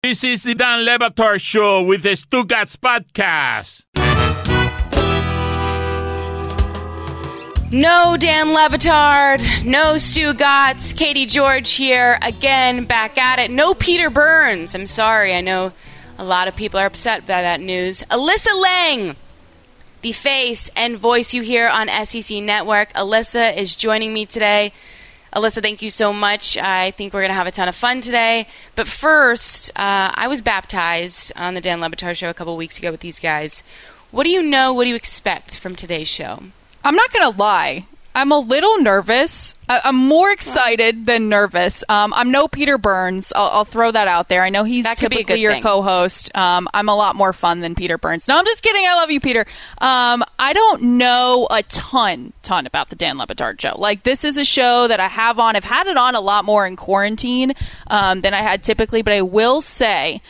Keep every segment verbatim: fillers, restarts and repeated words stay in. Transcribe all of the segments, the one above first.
This is the Dan Le Batard Show with the Stugotz Podcast. No Dan Le Batard, no Stugotz, Katie George here, again, back at it. No Peter Burns. I'm sorry, I know a lot of people are upset by that news. Alyssa Lang, the face and voice you hear on S E C Network. Alyssa is joining me today. Alyssa, thank you so much. I think we're going to have a ton of fun today. But first, uh, I was baptized on the Dan Le Batard Show a couple weeks ago with these guys. What do you know, what do you expect from today's show? I'm not going to lie. I'm a little nervous. I- I'm more excited than nervous. Um, I'm no Peter Burns. I'll-, I'll throw that out there. I know he's typically your thing. co-host. Um, I'm a lot more fun than Peter Burns. No, I'm just kidding. I love you, Peter. Um, I don't know a ton, ton about the Dan Le Batard Show. Like, this is a show that I have on. I've had it on a lot more in quarantine um, than I had typically, but I will say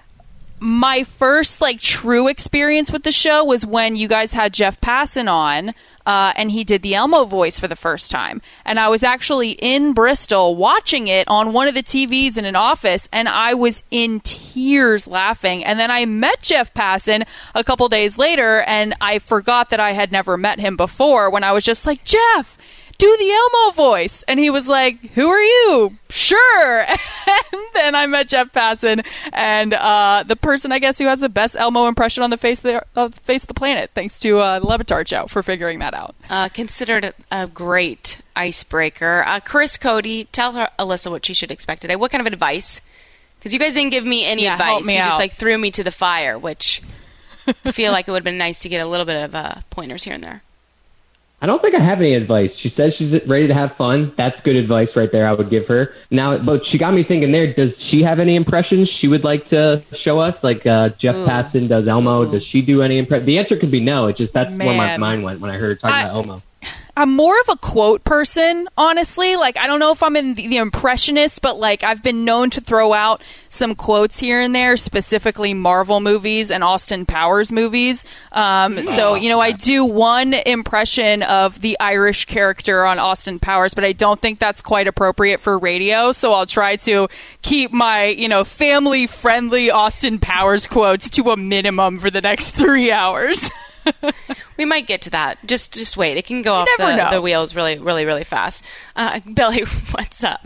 my first, like, true experience with the show was when you guys had Jeff Passan on. Uh, and he did the Elmo voice for the first time. And I was actually in Bristol watching it on one of the T Vs in an office, and I was in tears laughing. And then I met Jeff Passan a couple days later, and I forgot that I had never met him before when I was just like, Jeff, do the Elmo voice. And he was like, who are you? Sure. And then I met Jeff Passan, and uh, the person, I guess, who has the best Elmo impression on the face of the, uh, face of the planet, thanks to uh, the Le Batard Show for figuring that out. Uh, considered a great icebreaker. Uh, Chris Cody, tell her, Alyssa, what she should expect today. What kind of advice? Because you guys didn't give me any yeah, advice. Help me you out. just like threw me to the fire, which I feel like it would have been nice to get a little bit of uh, pointers here and there. I don't think I have any advice. She says she's ready to have fun. That's good advice right there I would give her. Now, but she got me thinking there, does she have any impressions she would like to show us? Like uh, Jeff Ooh. Passan does Elmo. Ooh. Does she do any impressions? The answer could be no. It's just that's Man. where my mind went when I heard her talking I- about Elmo. I'm more of a quote person, honestly. Like, I don't know if I'm in the, the impressionist, but, like, I've been known to throw out some quotes here and there, specifically Marvel movies and Austin Powers movies. Um, oh, so, you know, I do one impression of the Irish character on Austin Powers, but I don't think that's quite appropriate for radio. So I'll try to keep my, you know, family-friendly Austin Powers quotes to a minimum for the next three hours. We might get to that. Just just wait. It can go off the, the wheels really, really, really fast. Uh, Billy, what's up?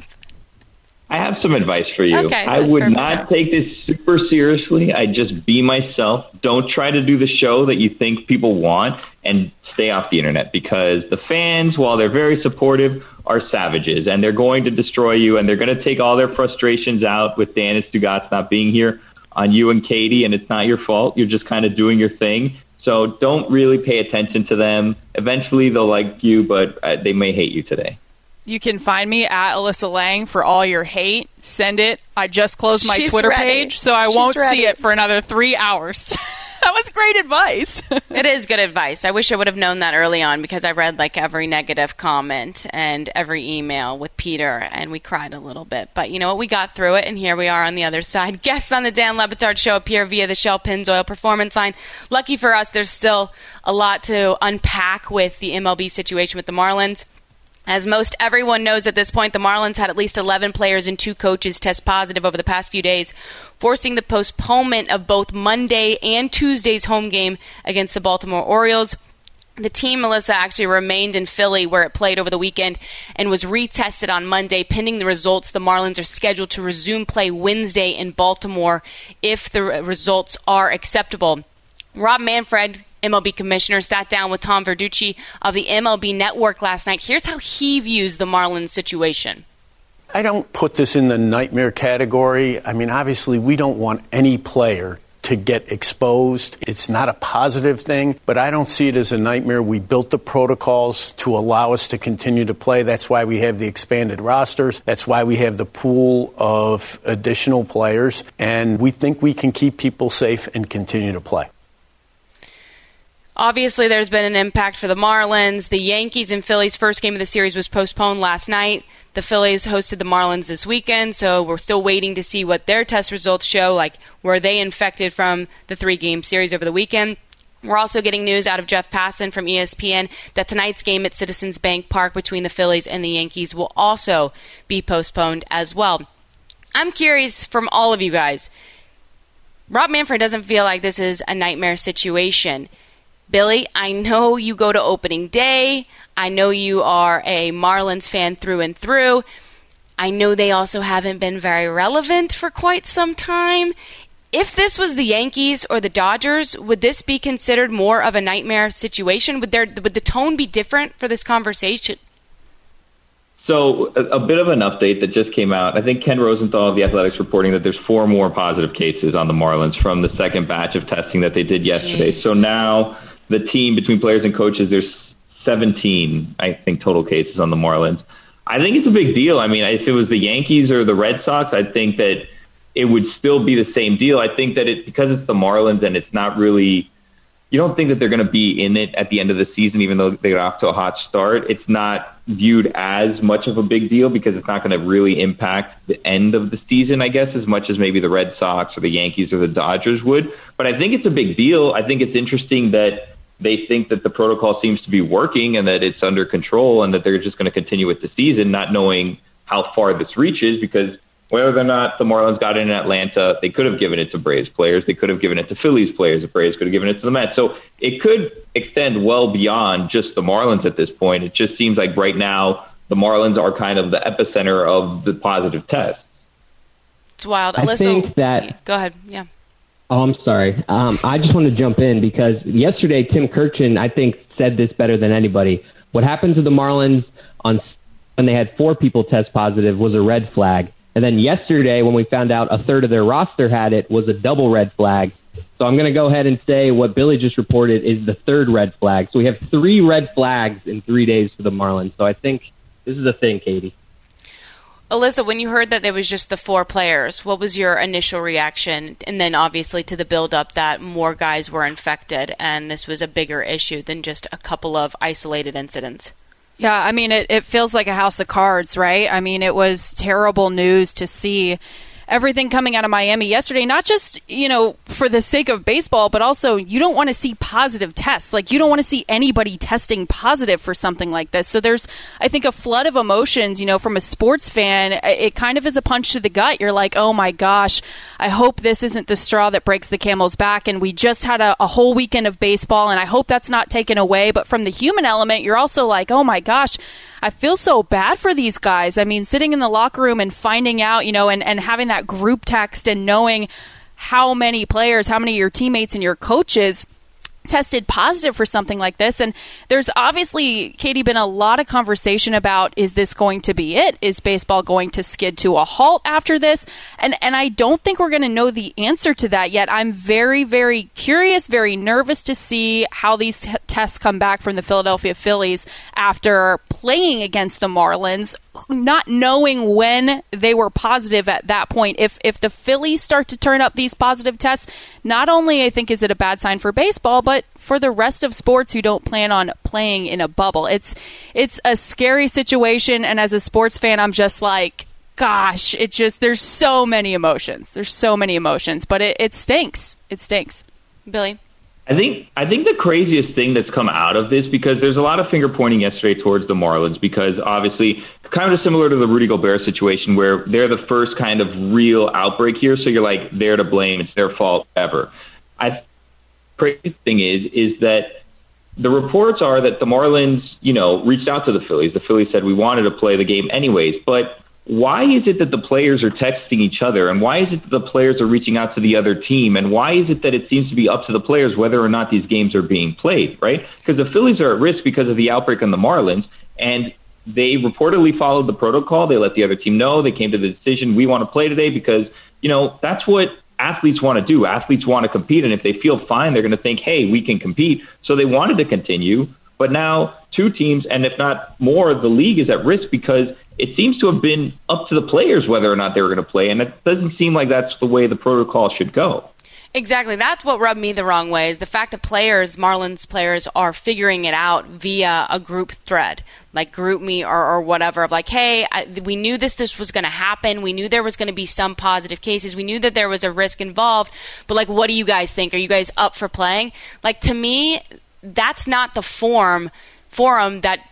I have some advice for you. Okay, I would perfect. not take this super seriously. I just be myself. Don't try to do the show that you think people want, and stay off the internet, because the fans, while they're very supportive, are savages, and they're going to destroy you, and they're going to take all their frustrations out with Dan and Stugotz not being here on you and Katie, and it's not your fault. You're just kind of doing your thing. So don't really pay attention to them. Eventually they'll like you, but uh, they may hate you today. You can find me at Alyssa Lang for all your hate. Send it. I just closed my She's Twitter ready. page, so I She's won't ready. see it for another three hours. That was great advice. It is good advice. I wish I would have known that early on, because I read like every negative comment and every email with Peter, and we cried a little bit. But you know what? We got through it, and here we are on the other side. Guests on the Dan Le Batard Show appear via the Shell Pennzoil Performance Line. Lucky for us, there's still a lot to unpack with the M L B situation with the Marlins. As most everyone knows at this point, the Marlins had at least eleven players and two coaches test positive over the past few days, forcing the postponement of both Monday and Tuesday's home game against the Baltimore Orioles. The team, Melissa, actually remained in Philly, where it played over the weekend, and was retested on Monday. Pending the results, the Marlins are scheduled to resume play Wednesday in Baltimore if the results are acceptable. Rob Manfred, M L B commissioner, sat down with Tom Verducci of the M L B Network last night. Here's how he views the Marlins situation. I don't put this in the nightmare category. I mean, obviously, we don't want any player to get exposed. It's not a positive thing, but I don't see it as a nightmare. We built the protocols to allow us to continue to play. That's why we have the expanded rosters. That's why we have the pool of additional players. And we think we can keep people safe and continue to play. Obviously, there's been an impact for the Marlins. The Yankees and Phillies' first game of the series was postponed last night. The Phillies hosted the Marlins this weekend, so we're still waiting to see what their test results show, like were they infected from the three-game series over the weekend. We're also getting news out of Jeff Passan from E S P N that tonight's game at Citizens Bank Park between the Phillies and the Yankees will also be postponed as well. I'm curious from all of you guys, Rob Manfred doesn't feel like this is a nightmare situation. Billy, I know you go to opening day. I know you are a Marlins fan through and through. I know they also haven't been very relevant for quite some time. If this was the Yankees or the Dodgers, would this be considered more of a nightmare situation? Would there would the tone be different for this conversation? So a, a bit of an update that just came out. I think Ken Rosenthal of The Athletics reporting that there's four more positive cases on the Marlins from the second batch of testing that they did yesterday. Jeez. So now the team, between players and coaches, there's seventeen, I think, total cases on the Marlins. I think it's a big deal. I mean, if it was the Yankees or the Red Sox, I think that it would still be the same deal. I think that it because it's the Marlins and it's not really, you don't think that they're going to be in it at the end of the season, even though they got off to a hot start. It's not viewed as much of a big deal because it's not going to really impact the end of the season, I guess, as much as maybe the Red Sox or the Yankees or the Dodgers would. But I think it's a big deal. I think it's interesting that they think that the protocol seems to be working and that it's under control and that they're just going to continue with the season, not knowing how far this reaches, because whether or not the Marlins got it in Atlanta, they could have given it to Braves players. They could have given it to Phillies players. The Braves could have given it to the Mets. So it could extend well beyond just the Marlins at this point. It just seems like right now the Marlins are kind of the epicenter of the positive tests. It's wild. I Alyssa, think that... Go ahead. Yeah. Oh, I'm sorry. Um, I just want to jump in because yesterday Tim Kurkjian, I think, said this better than anybody. What happened to the Marlins on when they had four people test positive was a red flag. And then yesterday, when we found out a third of their roster had it, was a double red flag. So I'm going to go ahead and say what Billy just reported is the third red flag. So we have three red flags in three days for the Marlins. So I think this is a thing, Katie. Alyssa, when you heard that there was just the four players, what was your initial reaction? And then obviously to the build-up that more guys were infected and this was a bigger issue than just a couple of isolated incidents. Yeah, I mean, it, it feels like a house of cards, right? I mean, it was terrible news to see everything coming out of Miami yesterday, not just, you know, for the sake of baseball, but also you don't want to see positive tests. Like, you don't want to see anybody testing positive for something like this. So there's, I think, a flood of emotions, you know, from a sports fan. It kind of is a punch to the gut. You're like, oh my gosh, I hope this isn't the straw that breaks the camel's back. And we just had a, a whole weekend of baseball, and I hope that's not taken away. But from the human element, you're also like, oh my gosh, I feel so bad for these guys. I mean, sitting in the locker room and finding out, you know, and, and having that group text and knowing how many players, how many of your teammates and your coaches tested positive for something like this. And there's obviously, Katie, been a lot of conversation about, is this going to be it? Is baseball going to skid to a halt after this? And and I don't think we're going to know the answer to that yet. I'm very, very curious, very nervous to see how these t- tests come back from the Philadelphia Phillies after playing against the Marlins, not knowing when they were positive at that point. If if the Phillies start to turn up these positive tests, not only I think is it a bad sign for baseball, but for the rest of sports who don't plan on playing in a bubble. It's it's a scary situation, and as a sports fan, I'm just like, gosh, it just, there's so many emotions. There's so many emotions, but it, it stinks. It stinks. Billy? I think I think the craziest thing that's come out of this, because there's a lot of finger pointing yesterday towards the Marlins, because obviously kind of similar to the Rudy Gobert situation where they're the first kind of real outbreak here. So you're like, they're to blame. It's their fault ever. I crazy thing is, is that the reports are that the Marlins, you know, reached out to the Phillies. The Phillies said we wanted to play the game anyways, but why is it that the players are texting each other? And why is it that the players are reaching out to the other team? And why is it that it seems to be up to the players whether or not these games are being played, right? Because the Phillies are at risk because of the outbreak on the Marlins, and they reportedly followed the protocol. They let the other team know. They came to the decision, we want to play today because, you know, that's what athletes want to do. Athletes want to compete, and if they feel fine, they're going to think, hey, we can compete. So they wanted to continue, but now two teams, and if not more, the league is at risk because it seems to have been up to the players whether or not they were going to play, and it doesn't seem like that's the way the protocol should go. Exactly. That's what rubbed me the wrong way, is the fact that players, Marlins players, are figuring it out via a group thread, like GroupMe or, or whatever, of like, hey, I, we knew this this was going to happen. We knew there was going to be some positive cases. We knew that there was a risk involved. But, like, what do you guys think? Are you guys up for playing? Like, to me, that's not the form forum that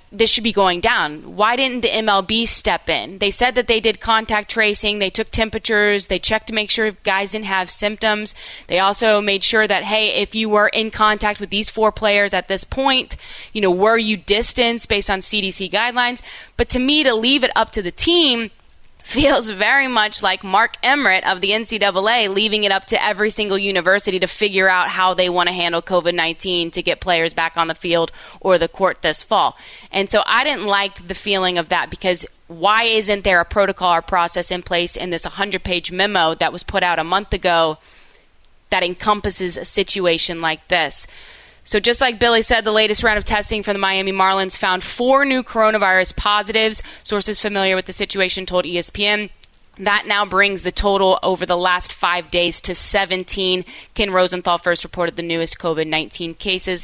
this should be going down. Why didn't the M L B step in? They said that they did contact tracing, they took temperatures, they checked to make sure guys didn't have symptoms. They also made sure that, hey, if you were in contact with these four players at this point, you know, were you distanced based on C D C guidelines? But to me, to leave it up to the team feels very much like Mark Emmert of the N C double A leaving it up to every single university to figure out how they want to handle COVID nineteen to get players back on the field or the court this fall. And so I didn't like the feeling of that, because why isn't there a protocol or process in place in this one hundred page memo that was put out a month ago that encompasses a situation like this? So just like Billy said, the latest round of testing for the Miami Marlins found four new coronavirus positives. Sources familiar with the situation told E S P N. That now brings the total over the last five days to seventeen. Ken Rosenthal first reported the newest COVID nineteen cases.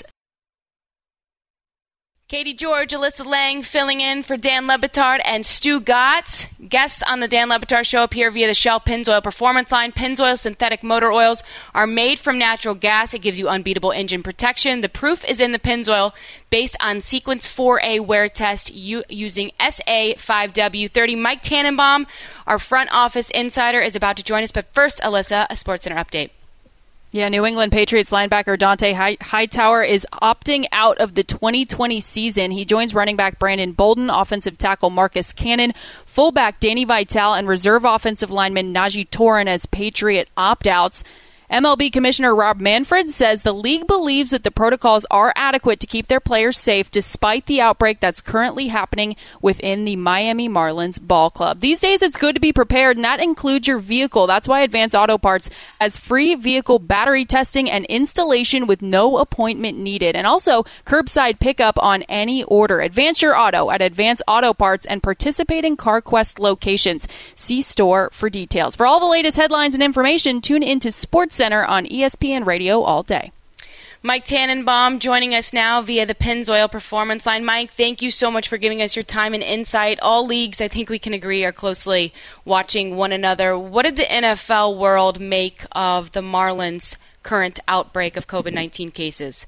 Katie George, Alyssa Lang filling in for Dan Le Batard and Stu Gatz. Guests on the Dan Le Batard Show appear via the Shell Pennzoil Performance line. Pennzoil synthetic motor oils are made from natural gas. It gives you unbeatable engine protection. The proof is in the Pennzoil, based on Sequence four A wear test u- using S A five W thirty. Mike Tannenbaum, our front office insider, is about to join us. But first, Alyssa, a SportsCenter update. Yeah, New England Patriots linebacker Dante Hightower is opting out of the twenty twenty season. He joins running back Brandon Bolden, offensive tackle Marcus Cannon, fullback Danny Vitale, and reserve offensive lineman Najee Torin as Patriot opt-outs. M L B Commissioner Rob Manfred says the league believes that the protocols are adequate to keep their players safe despite the outbreak that's currently happening within the Miami Marlins ball club. These days, it's good to be prepared, and that includes your vehicle. That's why Advance Auto Parts has free vehicle battery testing and installation with no appointment needed, and also curbside pickup on any order. Advance your auto at Advance Auto Parts and participating CarQuest locations. See store for details. For all the latest headlines and information, tune into Sports Center on E S P N Radio all day. Mike Tannenbaum joining us now via the Pennzoil Performance line. Mike, thank you so much for giving us your time and insight. All leagues, I think we can agree, are closely watching one another. What did the N F L world make of the Marlins' current outbreak of COVID nineteen cases?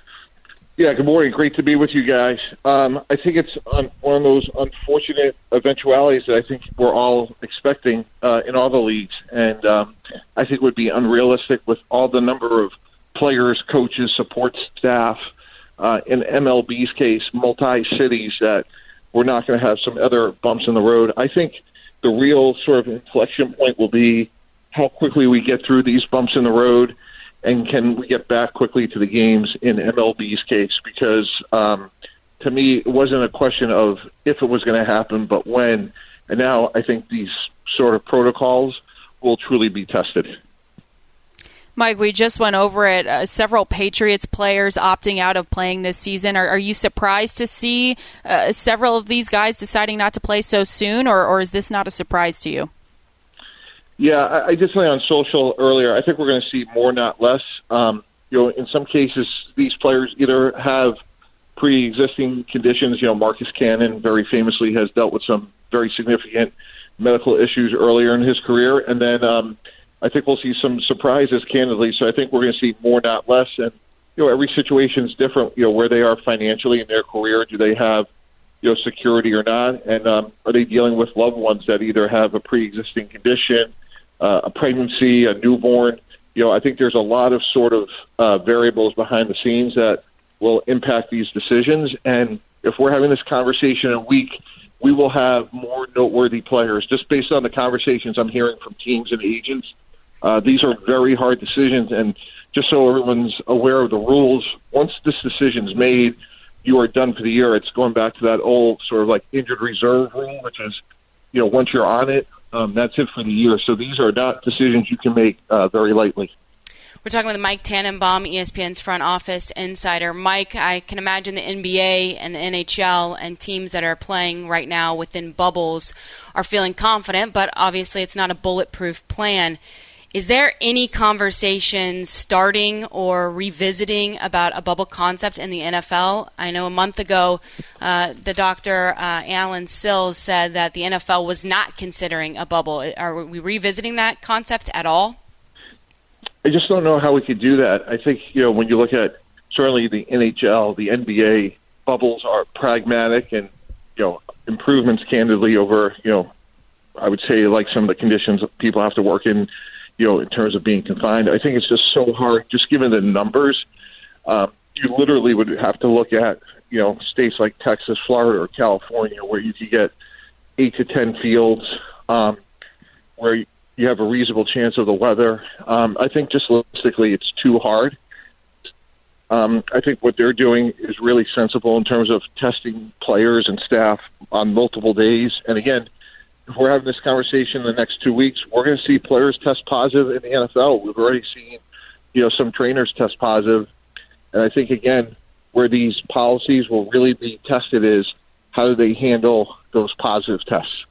Yeah, good morning. Great to be with you guys. Um, I think it's un- one of those unfortunate eventualities that I think we're all expecting uh, in all the leagues. And um, I think would be unrealistic with all the number of players, coaches, support staff, uh, in M L B's case, multi-cities, that we're not going to have some other bumps in the road. I think the real sort of inflection point will be how quickly we get through these bumps in the road, and can we get back quickly to the games in M L B's case? Because um, to me, it wasn't a question of if it was going to happen, but when. And now I think these sort of protocols will truly be tested. Mike, we just went over it. Uh, several Patriots players opting out of playing this season. Are, are you surprised to see uh, several of these guys deciding not to play so soon, or, or is this not a surprise to you? Yeah, I, I did something on social earlier. I think we're going to see more, not less. Um, you know, in some cases, these players either have pre-existing conditions. You know, Marcus Cannon very famously has dealt with some very significant medical issues earlier in his career, and then um, I think we'll see some surprises, candidly. So I think we're going to see more, not less. And you know, every situation is different. You know, where they are financially in their career, do they have you know security or not, and um, are they dealing with loved ones that either have a pre-existing condition, Uh, a pregnancy, a newborn? You know, I think there's a lot of sort of uh, variables behind the scenes that will impact these decisions. And if we're having this conversation in a week, we will have more noteworthy players. Just based on the conversations I'm hearing from teams and agents, uh, these are very hard decisions. And just so everyone's aware of the rules, once this decision's made, you are done for the year. It's going back to that old sort of like injured reserve rule, which is, you know, once you're on it, Um, that's it for the year. So these are not decisions you can make uh, very lightly. We're talking with Mike Tannenbaum, E S P N's front office insider. Mike, I can imagine the N B A and the N H L and teams that are playing right now within bubbles are feeling confident, but obviously it's not a bulletproof plan. Is there any conversations starting or revisiting about a bubble concept in the N F L? I know a month ago, uh, the Doctor uh, Alan Sills said that the N F L was not considering a bubble. Are we revisiting that concept at all? I just don't know how we could do that. I think, you know, when you look at certainly the N H L, the N B A, bubbles are pragmatic and, you know, improvements candidly over, you know, I would say like some of the conditions that people have to work in, you know, in terms of being confined. I think it's just so hard, just given the numbers. Uh, you literally would have to look at, you know, states like Texas, Florida, or California, where you could get eight to ten fields, um, where you have a reasonable chance of the weather. Um, I think just logistically, it's too hard. Um, I think what they're doing is really sensible in terms of testing players and staff on multiple days. And again, if we're having this conversation in the next two weeks, we're going to see players test positive in the N F L. We've already seen, you know, some trainers test positive. And I think, again, where these policies will really be tested is how do they handle those positive tests.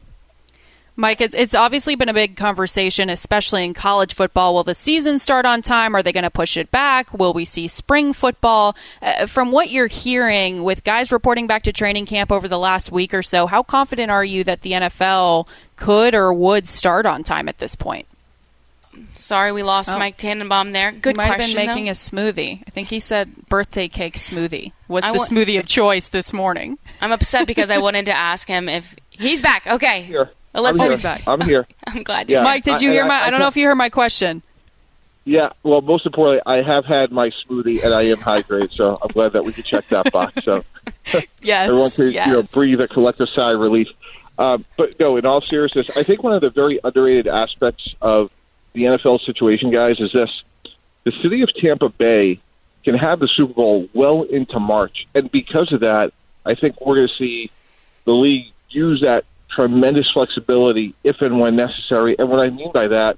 Mike, it's, it's obviously been a big conversation, especially in college football. Will the season start on time? Are they going to push it back? Will we see spring football? Uh, from what you're hearing with guys reporting back to training camp over the last week or so, how confident are you that the N F L could or would start on time at this point? Sorry, we lost oh. Mike Tannenbaum there. Good he might question, have been making though. a smoothie. I think he said birthday cake smoothie was I the w- smoothie of choice this morning. I'm upset because I wanted to ask him if he's back. Okay. Here. Alyssa's back. I'm here. I'm glad you're yeah. Mike, did you I, hear I, my... I, I don't know if you heard my question. Yeah, well, most importantly, I have had my smoothie, and I am hydrated, so I'm glad that we could check that box. So yes, everyone can yes. you know, breathe a collective sigh of relief. Um, but, no, in all seriousness, I think one of the very underrated aspects of the N F L situation, guys, is this. The city of Tampa Bay can have the Super Bowl well into March, and because of that, I think we're going to see the league use that tremendous flexibility if and when necessary. And what I mean by that,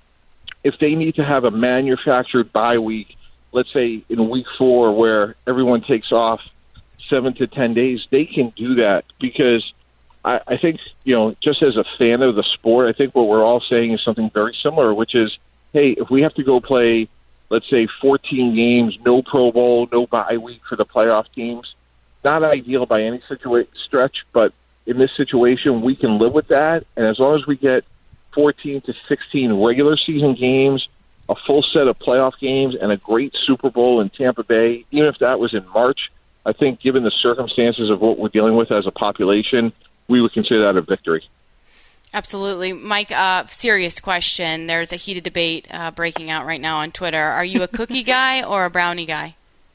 if they need to have a manufactured bye week, let's say in week four where everyone takes off seven to ten days, they can do that because I, I think, you know, just as a fan of the sport, I think what we're all saying is something very similar, which is, hey, if we have to go play, let's say, fourteen games, no Pro Bowl, no bye week for the playoff teams, not ideal by any situa- stretch, but in this situation, we can live with that. And as long as we get fourteen to sixteen regular season games, a full set of playoff games, and a great Super Bowl in Tampa Bay, even if that was in March, I think given the circumstances of what we're dealing with as a population, we would consider that a victory. Absolutely. Mike, uh, serious question. There's a heated debate uh, breaking out right now on Twitter. Are you a cookie guy or a brownie guy?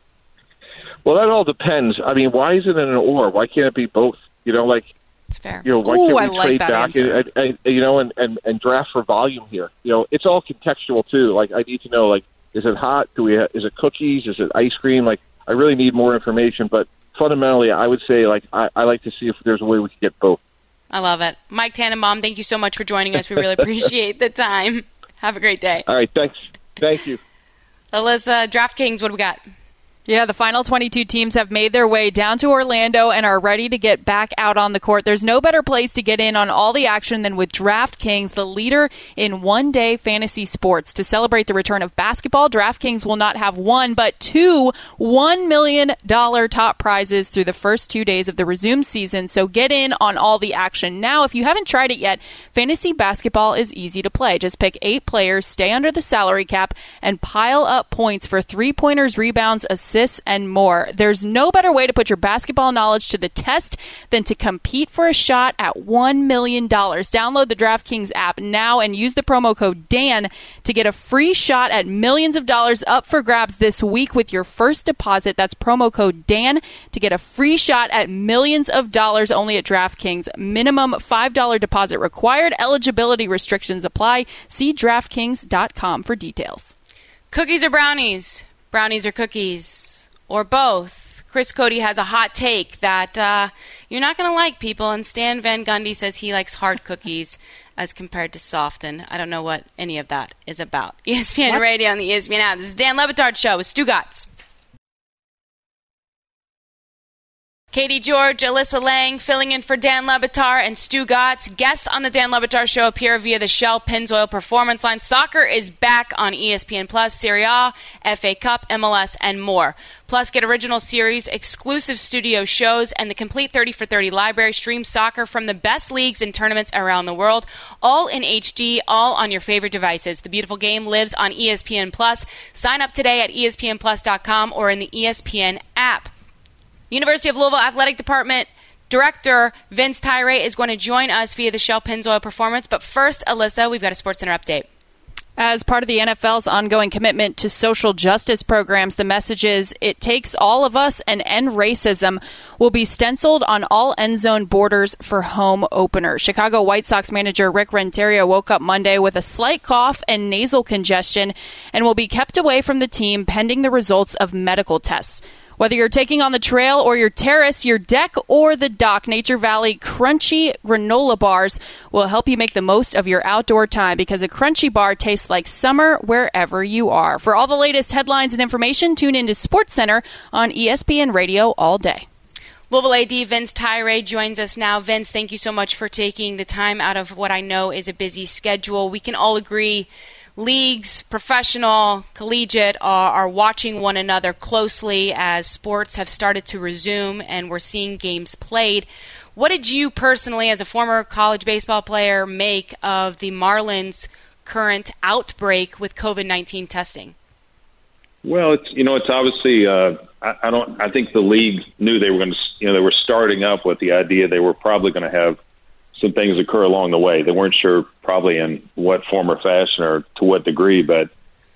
Well, that all depends. I mean, why is it an or? Why can't it be both? You know, like, it's fair. You know, why Ooh, can't we I like trade that back and, and, and, you know, and, and, and draft for volume here? You know, it's all contextual too. Like, I need to know, like, is it hot? Do we? Have, is it cookies? Is it ice cream? Like, I really need more information. But fundamentally, I would say, like, I, I like to see if there's a way we can get both. I love it. Mike Tannenbaum, thank you so much for joining us. We really appreciate the time. Have a great day. All right, thanks. Thank you. Alyssa, DraftKings, what do we got? Yeah, the final twenty-two teams have made their way down to Orlando and are ready to get back out on the court. There's no better place to get in on all the action than with DraftKings, the leader in one-day fantasy sports. To celebrate the return of basketball, DraftKings will not have one, but two one million dollars top prizes through the first two days of the resumed season. So get in on all the action now. If you haven't tried it yet, fantasy basketball is easy to play. Just pick eight players, stay under the salary cap, and pile up points for three-pointers, rebounds, assists, and more. There's no better way to put your basketball knowledge to the test than to compete for a shot at one million dollars. Download the DraftKings app now and use the promo code Dan to get a free shot at millions of dollars up for grabs this week with your first deposit. That's promo code Dan to get a free shot at millions of dollars only at DraftKings. Minimum five dollars deposit required. Eligibility restrictions apply. See DraftKings dot com for details. Cookies or brownies? Brownies or cookies? Or both? Chris Cody has a hot take that uh, you're not going to like, people, and Stan Van Gundy says he likes hard cookies as compared to soft, and I don't know what any of that is about. E S P N what? Radio on the E S P N app. This is Dan Le Batard Show with Stu Gatz. Katie George, Alyssa Lang, filling in for Dan Le Batard and Stu Gatz. Guests on the Dan Le Batard Show appear via the Shell Pennzoil Performance Line. Soccer is back on E S P N Plus, Serie A, F A Cup, M L S, and more. Plus, get original series, exclusive studio shows, and the complete thirty for thirty library. Stream soccer from the best leagues and tournaments around the world, all in H D, all on your favorite devices. The beautiful game lives on E S P N Plus. Sign up today at E S P N plus dot com or in the E S P N app. University of Louisville Athletic Department Director Vince Tyra is going to join us via the Shell Pennzoil Performance. But first, Alyssa, we've got a SportsCenter update. As part of the N F L's ongoing commitment to social justice programs, the message is, "It takes all of us and end racism," will be stenciled on all end zone borders for home openers. Chicago White Sox manager Rick Renteria woke up Monday with a slight cough and nasal congestion and will be kept away from the team pending the results of medical tests. Whether you're taking on the trail or your terrace, your deck or the dock, Nature Valley Crunchy Granola Bars will help you make the most of your outdoor time, because a crunchy bar tastes like summer wherever you are. For all the latest headlines and information, tune into SportsCenter on E S P N Radio all day. Louisville A D Vince Tyra joins us now. Vince, thank you so much for taking the time out of what I know is a busy schedule. We can all agree leagues, professional, collegiate, are, are watching one another closely as sports have started to resume and we're seeing games played. What did you personally, as a former college baseball player, make of the Marlins' current outbreak with covid nineteen testing? Well, it's you know, it's obviously uh, I, I don't. I think the league knew they were going to. You know, they were starting up with the idea they were probably going to have some things occur along the way. They weren't sure probably in what form or fashion or to what degree, but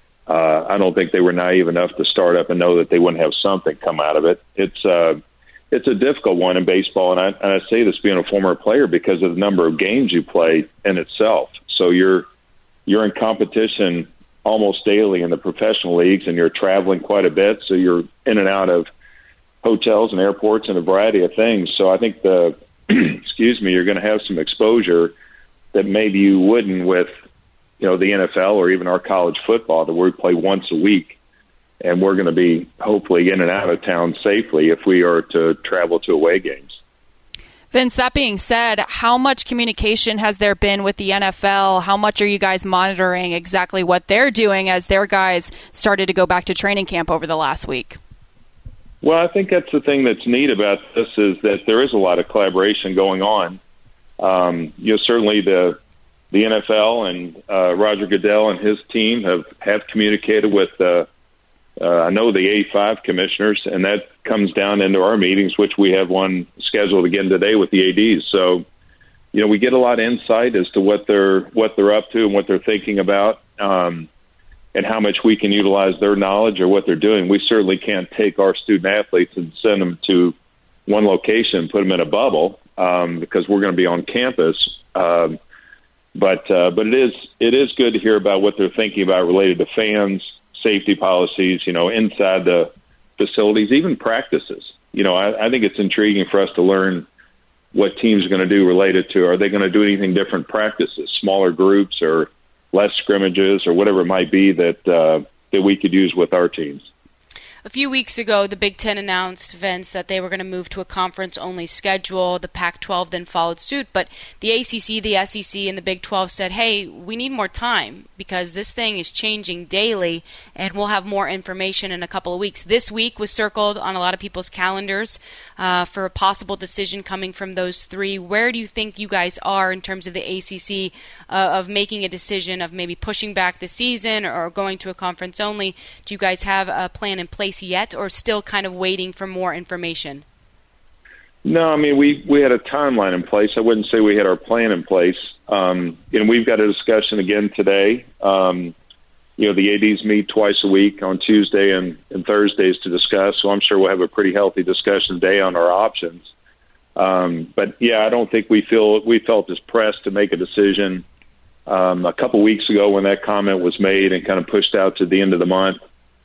uh, I don't think they were naive enough to start up and know that they wouldn't have something come out of it. It's uh, it's a difficult one in baseball, and I, and I say this being a former player because of the number of games you play in itself. So you're you're in competition almost daily in the professional leagues, and you're traveling quite a bit, so you're in and out of hotels and airports and a variety of things. So I think the excuse me, you're going to have some exposure that maybe you wouldn't with, you know, the N F L or even our college football, that we play once a week, and we're going to be hopefully in and out of town safely if we are to travel to away games. Vince, that being said, how much communication has there been with the N F L? How much are you guys monitoring exactly what they're doing as their guys started to go back to training camp over the last week? Well, I think that's the thing that's neat about this, is that there is a lot of collaboration going on. Um, you know, certainly the the N F L and uh, Roger Goodell and his team have, have communicated with, uh, uh, I know, the A five commissioners, and that comes down into our meetings, which we have one scheduled again today with the A Ds. So, you know, we get a lot of insight as to what they're what they're up to and what they're thinking about. Um, and how much we can utilize their knowledge or what they're doing. We certainly can't take our student athletes and send them to one location and put them in a bubble um, because we're going to be on campus. Um, but uh, but it is it is good to hear about what they're thinking about related to fans, safety policies, you know, inside the facilities, even practices. You know, I, I think it's intriguing for us to learn what teams are going to do related to, are they going to do anything different practices, smaller groups or less scrimmages or whatever it might be that uh, that we could use with our teams. A few weeks ago, the Big Ten announced, Vince, that they were going to move to a conference-only schedule. The Pac twelve then followed suit, but the A C C, the S E C, and the Big twelve said, hey, we need more time because this thing is changing daily, and we'll have more information in a couple of weeks. This week was circled on a lot of people's calendars uh, for a possible decision coming from those three. Where do you think you guys are in terms of the A C C uh, of making a decision of maybe pushing back the season or going to a conference-only? Do you guys have a plan in place yet, or still kind of waiting for more information? No, I mean, we, we had a timeline in place. I wouldn't say we had our plan in place. Um, and we've got a discussion again today. Um, you know, the A Ds meet twice a week on Tuesday and, and Thursdays to discuss, so I'm sure we'll have a pretty healthy discussion today on our options. Um, but, yeah, I don't think we feel we felt as pressed to make a decision um, a couple weeks ago when that comment was made and kind of pushed out to the end of the month.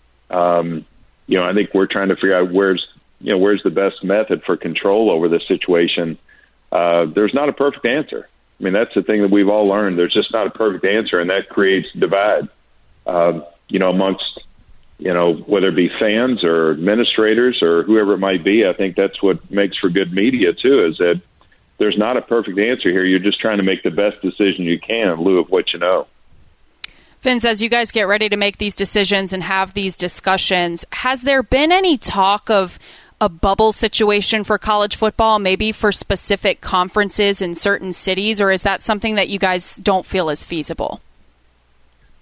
Um You know, I think we're trying to figure out where's, you know, where's the best method for control over this situation. Uh, there's not a perfect answer. I mean, that's the thing that we've all learned. There's just not a perfect answer, and that creates divide, uh, you know, amongst, you know, whether it be fans or administrators or whoever it might be. I think that's what makes for good media, too, is that there's not a perfect answer here. You're just trying to make the best decision you can in lieu of what you know. Vince, as you guys get ready to make these decisions and have these discussions, has there been any talk of a bubble situation for college football, maybe for specific conferences in certain cities, or is that something that you guys don't feel is feasible?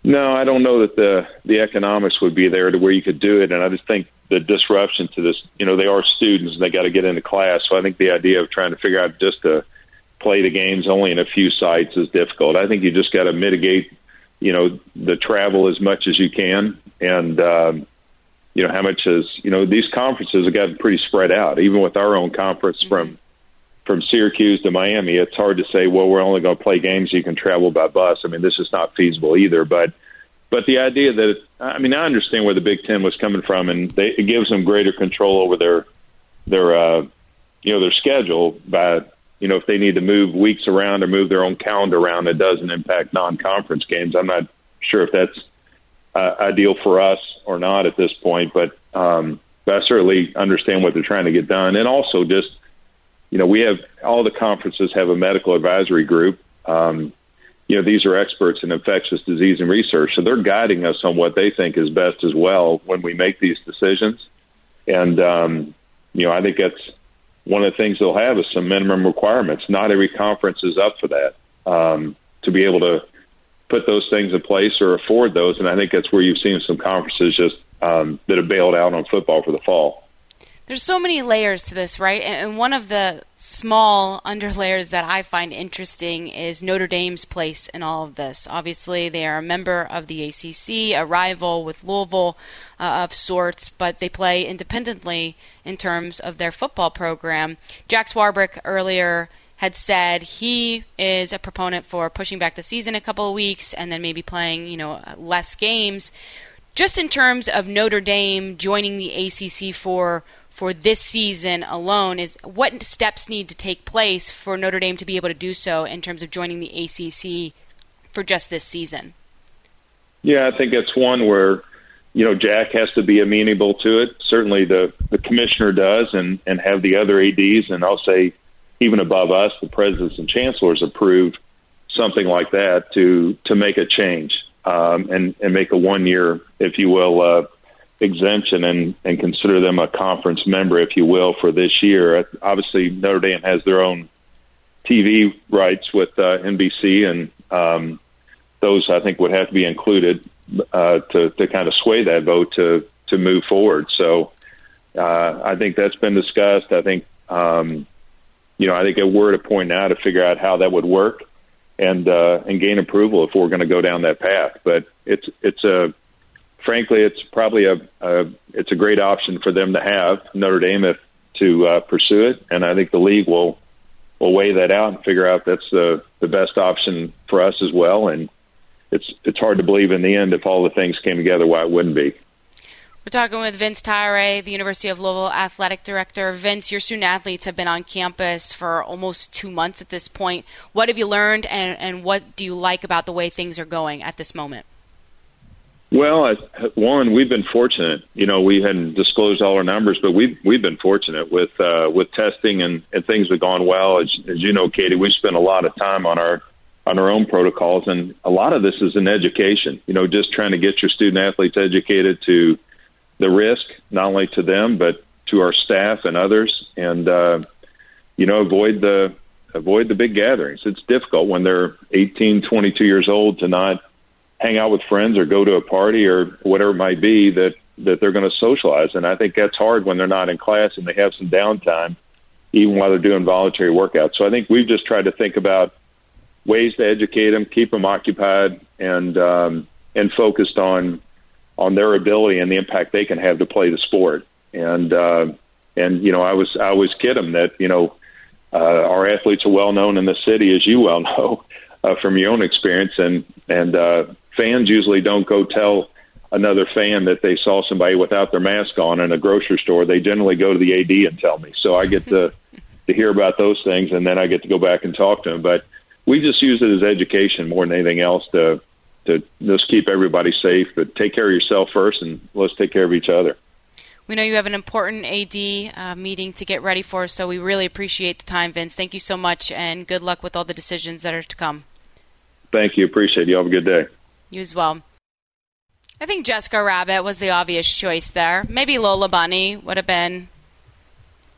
No, I don't know that the the economics would be there to where you could do it, and I just think the disruption to this, you know, they are students and they got to get into class, so I think the idea of trying to figure out just to play the games only in a few sites is difficult. I think you just got to mitigate, you know, the travel as much as you can, and um, you know, how much is, you know, these conferences have gotten pretty spread out. Even with our own conference mm-hmm. from from Syracuse to Miami, it's hard to say, well, we're only going to play games so you can travel by bus. I mean, this is not feasible either. But but the idea that, it, I mean, I understand where the Big Ten was coming from, and they, it gives them greater control over their their uh, you know, their schedule by, you know, if they need to move weeks around or move their own calendar around, it doesn't impact non-conference games. I'm not sure if that's uh, ideal for us or not at this point, but, um, but I certainly understand what they're trying to get done. And also just, you know, we have all the conferences have a medical advisory group. Um, you know, these are experts in infectious disease and research, so they're guiding us on what they think is best as well when we make these decisions. And, um, you know, I think that's one of the things they'll have is some minimum requirements. Not every conference is up for that, um, to be able to put those things in place or afford those. And I think that's where you've seen some conferences just um, that have bailed out on football for the fall. There's so many layers to this, right? And one of the small underlayers that I find interesting is Notre Dame's place in all of this. Obviously, they are a member of the A C C, a rival with Louisville uh, of sorts, but they play independently in terms of their football program. Jack Swarbrick earlier had said he is a proponent for pushing back the season a couple of weeks and then maybe playing, you know, less games. Just in terms of Notre Dame joining the A C C for for this season alone, is what steps need to take place for Notre Dame to be able to do so in terms of joining the A C C for just this season? Yeah, I think it's one where, you know, Jack has to be amenable to it. Certainly the, the commissioner does, and, and have the other A Ds, and I'll say even above us, the presidents and chancellors approve something like that to, to make a change um, and, and make a one-year, if you will, uh, exemption and, and consider them a conference member, if you will, for this year. Obviously, Notre Dame has their own T V rights with uh, N B C, and um, those, I think, would have to be included uh, to, to kind of sway that vote to, to move forward. So uh, I think that's been discussed. I think, um, you know, I think we're at a point now to figure out how that would work and uh, and gain approval if we're going to go down that path. But it's it's a frankly, it's probably a, a it's a great option for them to have, Notre Dame, if to uh, pursue it, and I think the league will will weigh that out and figure out that's the the best option for us as well. And it's it's hard to believe in the end, if all the things came together, why it wouldn't be. We're talking with Vince Tyra, the University of Louisville athletic director. Vince, your student athletes have been on campus for almost two months at this point. What have you learned, and, and what do you like about the way things are going at this moment? Well, one, we've been fortunate. You know, we hadn't disclosed all our numbers, but we've we've been fortunate with uh, with testing, and, and things have gone well. As, as you know, Katie, we spent a lot of time on our on our own protocols, and a lot of this is in education. You know, just trying to get your student athletes educated to the risk, not only to them but to our staff and others, and uh, you know, avoid the avoid the big gatherings. It's difficult when they're eighteen, twenty-two years old to not hang out with friends or go to a party or whatever it might be that, that they're going to socialize. And I think that's hard when they're not in class and they have some downtime, even while they're doing voluntary workouts. So I think we've just tried to think about ways to educate them, keep them occupied, and um, and focused on on their ability and the impact they can have to play the sport. And uh, and you know, I was I always kid them that, you know, uh, our athletes are well known in the city, as you well know uh, from your own experience, and and uh, fans usually don't go tell another fan that they saw somebody without their mask on in a grocery store. They generally go to the A D and tell me. So I get to to hear about those things, and then I get to go back and talk to them. But we just use it as education more than anything else to to just keep everybody safe. But take care of yourself first, and let's take care of each other. We know you have an important A D uh, meeting to get ready for, so we really appreciate the time, Vince. Thank you so much, and good luck with all the decisions that are to come. Thank you. Appreciate it. You have a good day. You as well. I think Jessica Rabbit was the obvious choice there. Maybe Lola Bunny would have been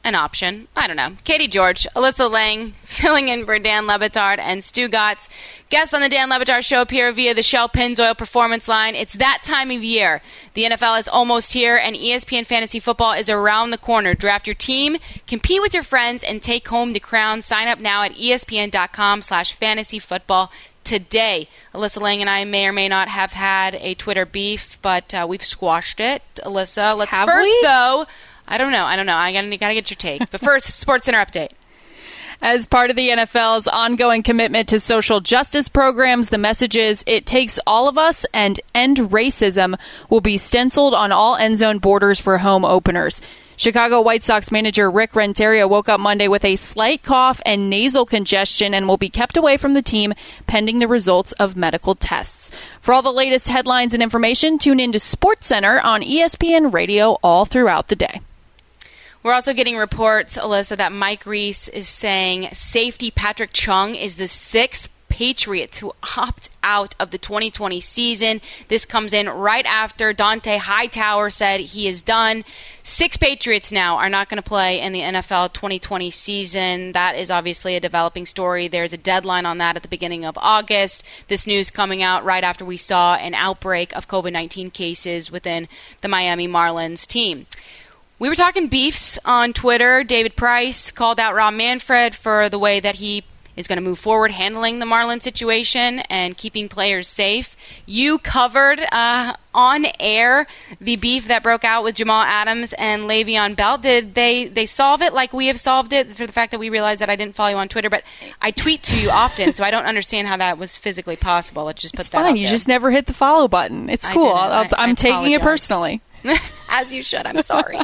an option. I don't know. Katie George, Alyssa Lang, filling in for Dan Le Batard and Stu Gatz. Guests on the Dan Le Batard Show appear via the Shell Pennzoil Performance Line. It's that time of year. The N F L is almost here, and E S P N Fantasy Football is around the corner. Draft your team, compete with your friends, and take home the crown. Sign up now at espn.com slash fantasy football today. Alyssa Lang and I may or may not have had a Twitter beef, but uh, we've squashed it. Alyssa, let's have first, we? though... I don't know. I don't know. I gotta, gotta get your take. But first, SportsCenter update. As part of the N F L's ongoing commitment to social justice programs, the message is, it takes all of us, and end racism will be stenciled on all end zone borders for home openers. Chicago White Sox manager Rick Renteria woke up Monday with a slight cough and nasal congestion and will be kept away from the team pending the results of medical tests. For all the latest headlines and information, tune in to SportsCenter on E S P N Radio all throughout the day. We're also getting reports, Alyssa, that Mike Reese is saying safety Patrick Chung is the sixth Patriot to opt out of the twenty twenty season. This comes in right after Dante Hightower said he is done. Six Patriots now are not going to play in the N F L twenty twenty season. That is obviously a developing story. There's a deadline on that at the beginning of August. This news coming out right after we saw an outbreak of covid nineteen cases within the Miami Marlins team. We were talking beefs on Twitter. David Price called out Rob Manfred for the way that he is going to move forward handling the Marlins situation and keeping players safe. You covered uh, on air the beef that broke out with Jamal Adams and Le'Veon Bell. Did they, they solve it like we have solved it, for the fact that we realized that I didn't follow you on Twitter? But I tweet to you often, so I don't understand how that was physically possible. Let's just put it's that fine. out You there. Just never hit the follow button. It's cool. I'll, I'm I taking apologize. it personally. As you should. I'm sorry.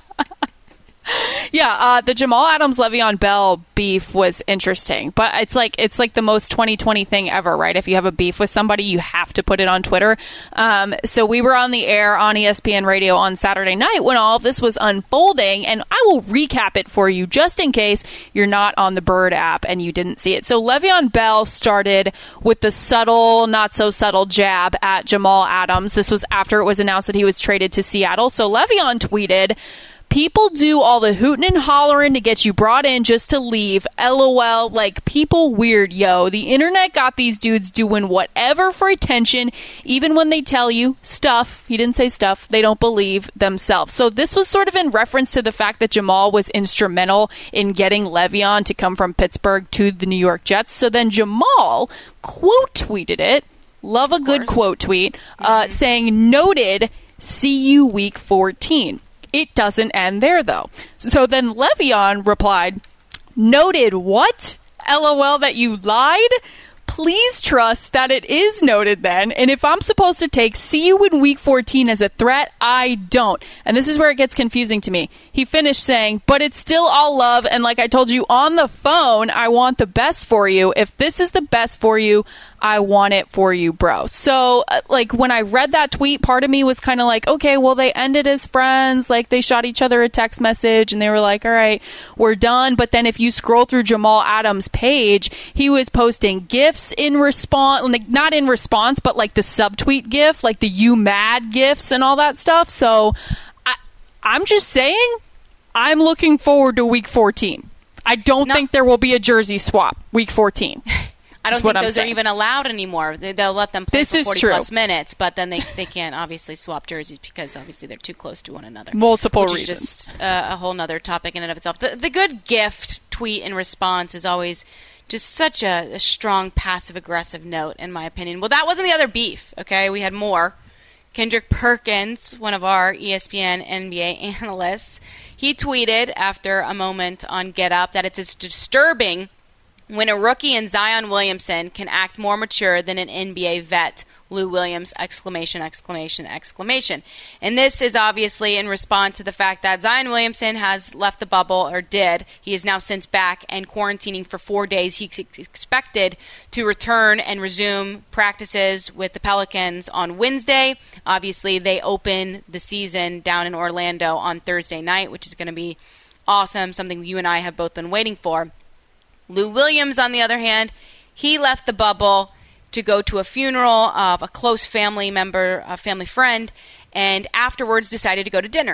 Yeah, uh, the Jamal Adams Le'Veon Bell beef was interesting, but it's like it's like the most twenty twenty thing ever, right? If you have a beef with somebody, you have to put it on Twitter. Um, so we were on the air on E S P N Radio on Saturday night when all of this was unfolding, and I will recap it for you just in case you're not on the Bird app and you didn't see it. So Le'Veon Bell started with the subtle, not so subtle jab at Jamal Adams. This was after it was announced that he was traded to Seattle. So Le'Veon tweeted, "People do all the hooting and hollering to get you brought in just to leave. LOL, like people weird, yo. The internet got these dudes doing whatever for attention, even when they tell you stuff." He didn't say stuff. They don't believe themselves. So this was sort of in reference to the fact that Jamal was instrumental in getting Le'Veon to come from Pittsburgh to the New York Jets. So then Jamal quote tweeted it. Love a good quote tweet. Uh, mm-hmm. Saying, "Noted, see you week fourteen. It doesn't end there, though. So then Le'Veon replied, "Noted what? LOL that you lied? Please trust that it is noted then. And if I'm supposed to take see you in week fourteen as a threat, I don't." And this is where it gets confusing to me. He finished saying, "But it's still all love. And like I told you on the phone, I want the best for you. If this is the best for you, I want it for you, bro." So, uh, like, when I read that tweet, part of me was kind of like, okay, well, they ended as friends. Like, they shot each other a text message, and they were like, all right, we're done. But then if you scroll through Jamal Adams' page, he was posting GIFs in response, like, not in response, but, like, the subtweet GIF, like the you mad GIFs and all that stuff. So, I, I'm just saying, I'm looking forward to week fourteen. I don't Not- think there will be a jersey swap week fourteen. I don't think those are even allowed anymore. They, they'll let them play this for forty true. plus minutes, but then they, they can't obviously swap jerseys because obviously they're too close to one another. Multiple which reasons. Is just uh, a whole nother topic in and of itself. The, the good gift tweet in response is always just such a, a strong passive-aggressive note, in my opinion. Well, that wasn't the other beef, okay? We had more. Kendrick Perkins, one of our E S P N N B A analysts, he tweeted after a moment on Get Up that it's disturbing when a rookie in Zion Williamson can act more mature than an N B A vet, Lou Williams, exclamation, exclamation, exclamation. And this is obviously in response to the fact that Zion Williamson has left the bubble, or did. He is now since back and quarantining for four days. He's expected to return and resume practices with the Pelicans on Wednesday. Obviously, they open the season down in Orlando on Thursday night, which is going to be awesome, something you and I have both been waiting for. Lou Williams, on the other hand, he left the bubble to go to a funeral of a close family member, a family friend, and afterwards decided to go to dinner.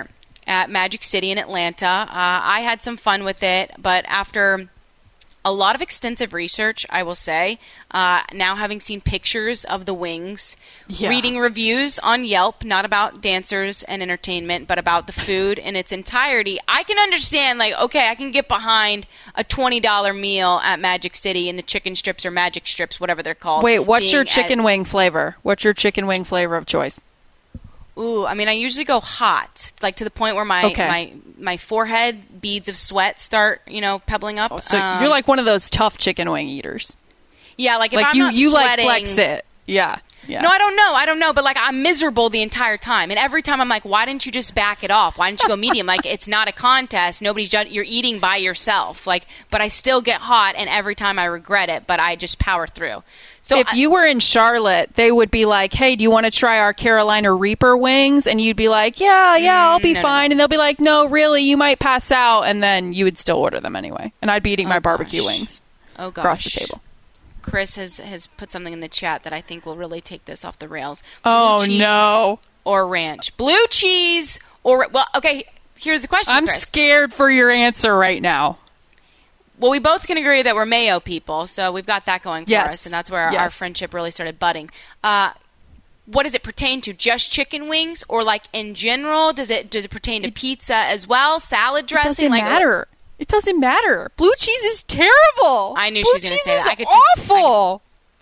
at Magic City in Atlanta. Uh, I had some fun with it, but after a lot of extensive research, I will say, uh, now having seen pictures of the wings, yeah. reading reviews on Yelp, not about dancers and entertainment, but about the food in its entirety, I can understand, like, okay, I can get behind a twenty dollars meal at Magic City and the chicken strips or magic strips, whatever they're called. Wait, what's your chicken at- wing flavor? What's your chicken wing flavor of choice? Ooh, I mean, I usually go hot, like to the point where my okay. my, my forehead beads of sweat start, you know, pebbling up. Oh, so um, you're like one of those tough chicken wing eaters. Yeah, like if like I'm you, not you sweating, like flex it. Yeah, yeah. No, I don't know. I don't know, but like I'm miserable the entire time, and every time I'm like, why didn't you just back it off? Why didn't you go medium? Like it's not a contest. Nobody's ju- you're eating by yourself. Like, but I still get hot, and every time I regret it, but I just power through. So if I, you were in Charlotte, they would be like, hey, do you want to try our Carolina Reaper wings? And you'd be like, yeah, yeah, I'll be no, fine. No, no. And they'll be like, no, really, you might pass out. And then you would still order them anyway. And I'd be eating oh, my barbecue gosh. wings oh, gosh. across the table. Chris has, has put something in the chat that I think will really take this off the rails. Blue oh, no. Or ranch. Blue cheese or... Well, okay, here's the question, I'm Chris. scared for your answer right now. Well, we both can agree that we're mayo people, so we've got that going for yes. us, and that's where our, yes. our friendship really started budding. Uh, what does it pertain to? Just chicken wings, or like in general? Does it does it pertain to pizza as well? Salad dressing? It doesn't like, matter. It doesn't matter. Blue cheese is terrible. I knew blue she was going to say that. I could awful. Just, I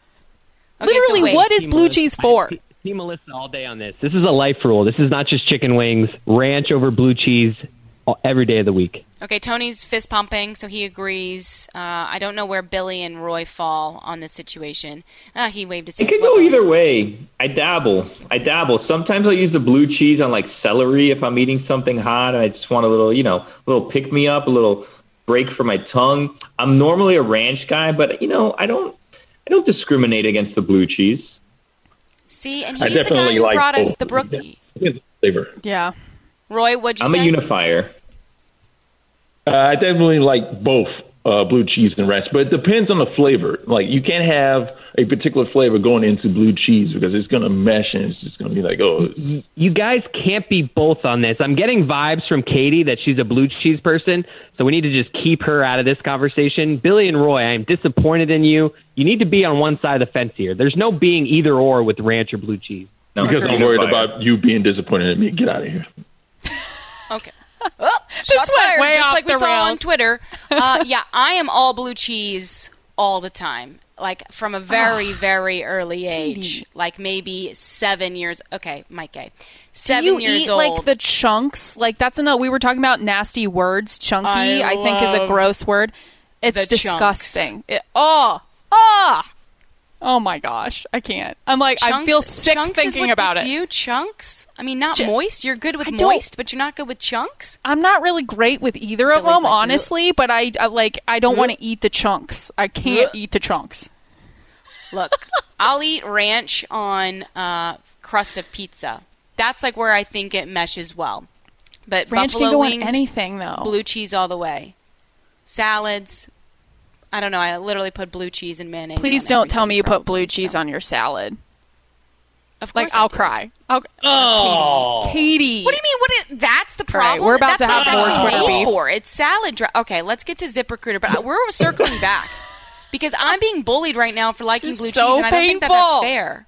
could, okay, Literally, so what is Team blue Melissa, cheese for? I, Team Melissa all day on this. This is a life rule. This is not just chicken wings. Ranch over blue cheese every day of the week. Okay, Tony's fist pumping, so he agrees. Uh, I don't know where Billy and Roy fall on this situation. Uh, he waved his hand. It could go either way. I dabble. I dabble. Sometimes I'll use the blue cheese on like celery if I'm eating something hot and I just want a little, you know, a little pick me up, a little break for my tongue. I'm normally a ranch guy, but you know, I don't, I don't discriminate against the blue chease. See, and he's the guy who like brought both. us the brookie. Flavor. Yeah. Roy, what'd you I'm say? I'm a unifier. Uh, I definitely like both uh, blue cheese and ranch, but it depends on the flavor. Like, you can't have a particular flavor going into blue cheese because it's going to mesh and it's just going to be like, oh. You guys can't be both on this. I'm getting vibes from Katie that she's a blue cheese person, so we need to just keep her out of this conversation. Billy and Roy, I'm disappointed in you. You need to be on one side of the fence here. There's no being either or with ranch or blue cheese. No, because I'm worried about you being disappointed in me. Get out of here. Okay. Oh, shots fired, way just like we saw rails. on Twitter. Uh, yeah, I am all blue cheese all the time. Like from a very, very early age, Katie. Like maybe seven years. Okay, Mike Gay, seven Do you years eat, old. Like the chunks, like that's another. We were talking about nasty words. Chunky, I, I think, is a gross word. It's disgusting. It, oh, oh, oh my gosh, I can't. I'm like, chunks, I feel sick thinking about it. You chunks? I mean, not Ch- moist. You're good with I moist, but you're not good with chunks. I'm not really great with either of them, like, honestly. But I, I like. I don't want to eat the chunks. I can't eat the chunks. Look, I'll eat ranch on uh, crust of pizza. That's like where I think it meshes well. But ranch buffalo can go wings, on anything, though. Blue cheese all the way. Salads. I don't know. I literally put blue cheese and mayonnaise. Please don't tell me you put blue cheese so. on your salad. Of course, like I'll cry. I'll, oh, Katie. What do you mean? What? Is, that's the problem. Right, we're about that's to have more Twitter beef. For. It's salad. Dry. Okay, let's get to ZipRecruiter. But we're circling back because I'm being bullied right now for liking blue so cheese, and I don't painful. think that that's fair.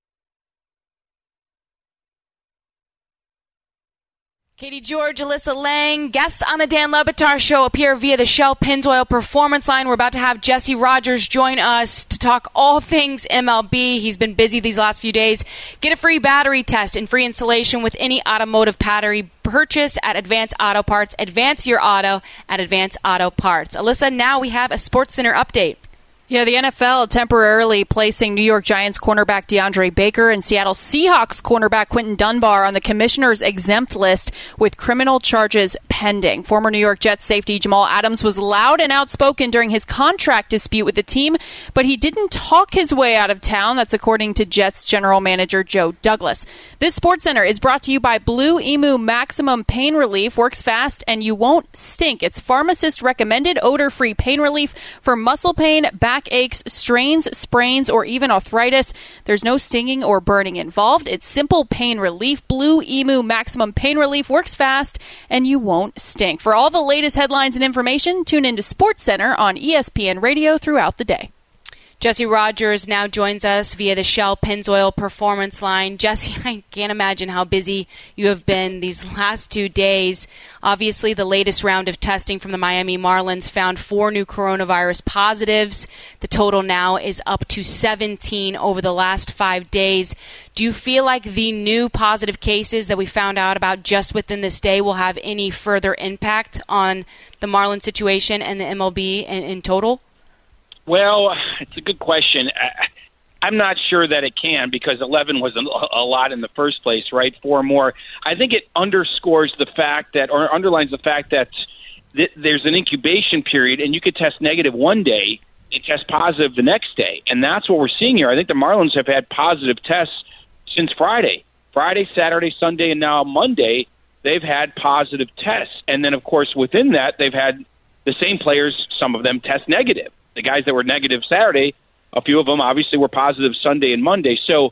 Katie George, Alyssa Lang, guests on the Dan Le Batard Show appear via the Shell Pennzoil Performance Line. We're about to have Jesse Rogers join us to talk all things M L B. He's been busy these last few days. Get a free battery test and free installation with any automotive battery purchase at Advance Auto Parts. Advance your auto at Advance Auto Parts. Alyssa, now we have a SportsCenter update. Yeah, the N F L temporarily placing New York Giants cornerback DeAndre Baker and Seattle Seahawks cornerback Quentin Dunbar on the commissioner's exempt list with criminal charges pending. Former New York Jets safety Jamal Adams was loud and outspoken during his contract dispute with the team, but he didn't talk his way out of town. That's according to Jets general manager Joe Douglas. This SportsCenter is brought to you by Blue Emu Maximum Pain Relief. Works fast and you won't stink. It's pharmacist recommended odor-free pain relief for muscle pain, back back aches, strains, sprains, or even arthritis. There's no stinging or burning involved. It's simple pain relief. Blue Emu Maximum Pain Relief works fast, and you won't stink. For all the latest headlines and information, tune into SportsCenter on E S P N Radio throughout the day. Jesse Rogers now joins us via the Shell Pennzoil Performance Line. Jesse, I can't imagine how busy you have been these last two days. Obviously, the latest round of testing from the Miami Marlins found four new coronavirus positives. The total now is up to seventeen over the last five days. Do you feel like the new positive cases that we found out about just within this day will have any further impact on the Marlins situation and the M L B in, in total? Well, it's a good question. I'm not sure that it can because eleven was a lot in the first place, right? Four more. I think it underscores the fact that, or underlines the fact that th- there's an incubation period, and you could test negative one day and test positive the next day. And that's what we're seeing here. I think the Marlins have had positive tests since Friday. Friday, Saturday, Sunday, and now Monday, they've had positive tests. And then, of course, within that, they've had the same players, some of them, test negative. The guys that were negative Saturday, a few of them obviously were positive Sunday and Monday. So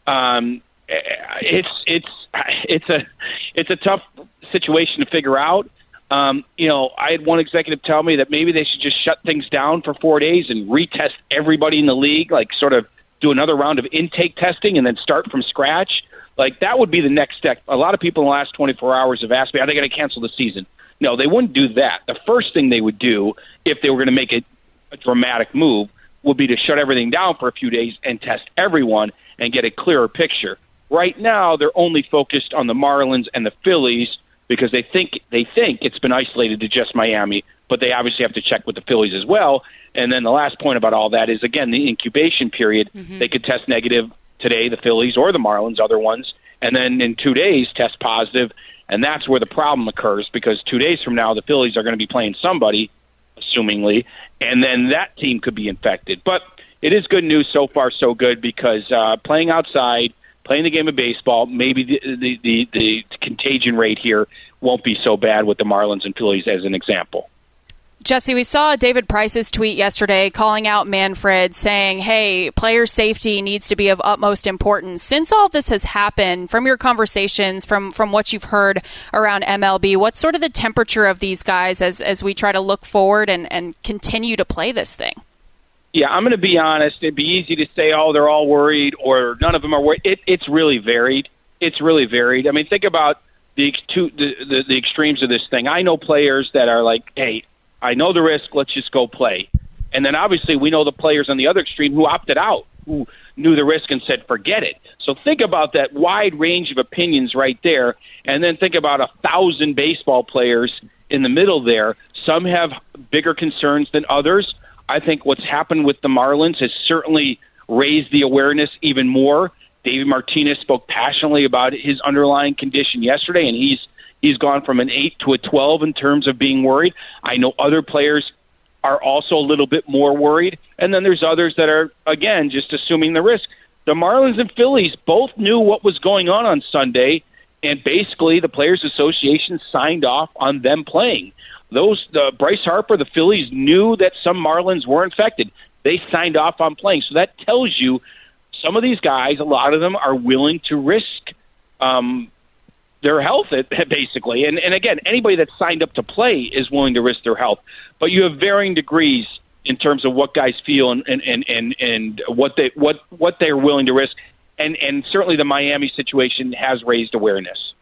um, it's it's it's a it's a tough situation to figure out. Um, you know, I had one executive tell me that maybe they should just shut things down for four days and retest everybody in the league, like sort of do another round of intake testing and then start from scratch. Like that would be the next step. A lot of people in the last twenty-four hours have asked me, are they going to cancel the season? No, they wouldn't do that. The first thing they would do if they were going to make it a dramatic move would be to shut everything down for a few days and test everyone and get a clearer picture. Right now, they're only focused on the Marlins and the Phillies because they think they think it's been isolated to just Miami, but they obviously have to check with the Phillies as well. And then the last point about all that is, again, the incubation period. Mm-hmm. They could test negative today, the Phillies or the Marlins, other ones, and then in two days test positive, and that's where the problem occurs because two days from now, the Phillies are going to be playing somebody, assumingly, and then that team could be infected. But it is good news so far, so good, because uh, playing outside, playing the game of baseball, maybe the, the, the, the contagion rate here won't be so bad with the Marlins and Phillies as an example. Jesse, we saw David Price's tweet yesterday calling out Manfred, saying, hey, player safety needs to be of utmost importance. Since all this has happened, from your conversations, from, from what you've heard around M L B, what's sort of the temperature of these guys as, as we try to look forward and, and continue to play this thing? Yeah, I'm going to be honest. It'd be easy to say, oh, they're all worried or none of them are worried. It, it's really varied. It's really varied. I mean, think about the, two, the, the, the extremes of this thing. I know players that are like, hey, I know the risk, let's just go play. And then obviously we know the players on the other extreme who opted out, who knew the risk and said, forget it. So think about that wide range of opinions right there. And then think about a thousand baseball players in the middle there. Some have bigger concerns than others. I think what's happened with the Marlins has certainly raised the awareness even more. David Martinez spoke passionately about his underlying condition yesterday, and he's He's gone from an eight to a twelve in terms of being worried. I know other players are also a little bit more worried. And then there's others that are, again, just assuming the risk. The Marlins and Phillies both knew what was going on on Sunday, and basically the Players Association signed off on them playing. Those uh, Bryce Harper, the Phillies, knew that some Marlins were infected. They signed off on playing. So that tells you some of these guys, a lot of them, are willing to risk um their health, basically. And, and again, anybody that's signed up to play is willing to risk their health. But you have varying degrees in terms of what guys feel and, and, and, and, and what they what what they're willing to risk. And, and certainly the Miami situation has raised awareness.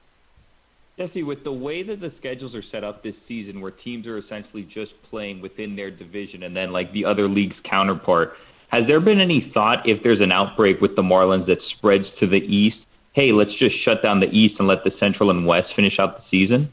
Jesse, with the way that the schedules are set up this season, where teams are essentially just playing within their division and then like the other league's counterpart, has there been any thought if there's an outbreak with the Marlins that spreads to the East, hey, let's just shut down the East and let the Central and West finish out the season?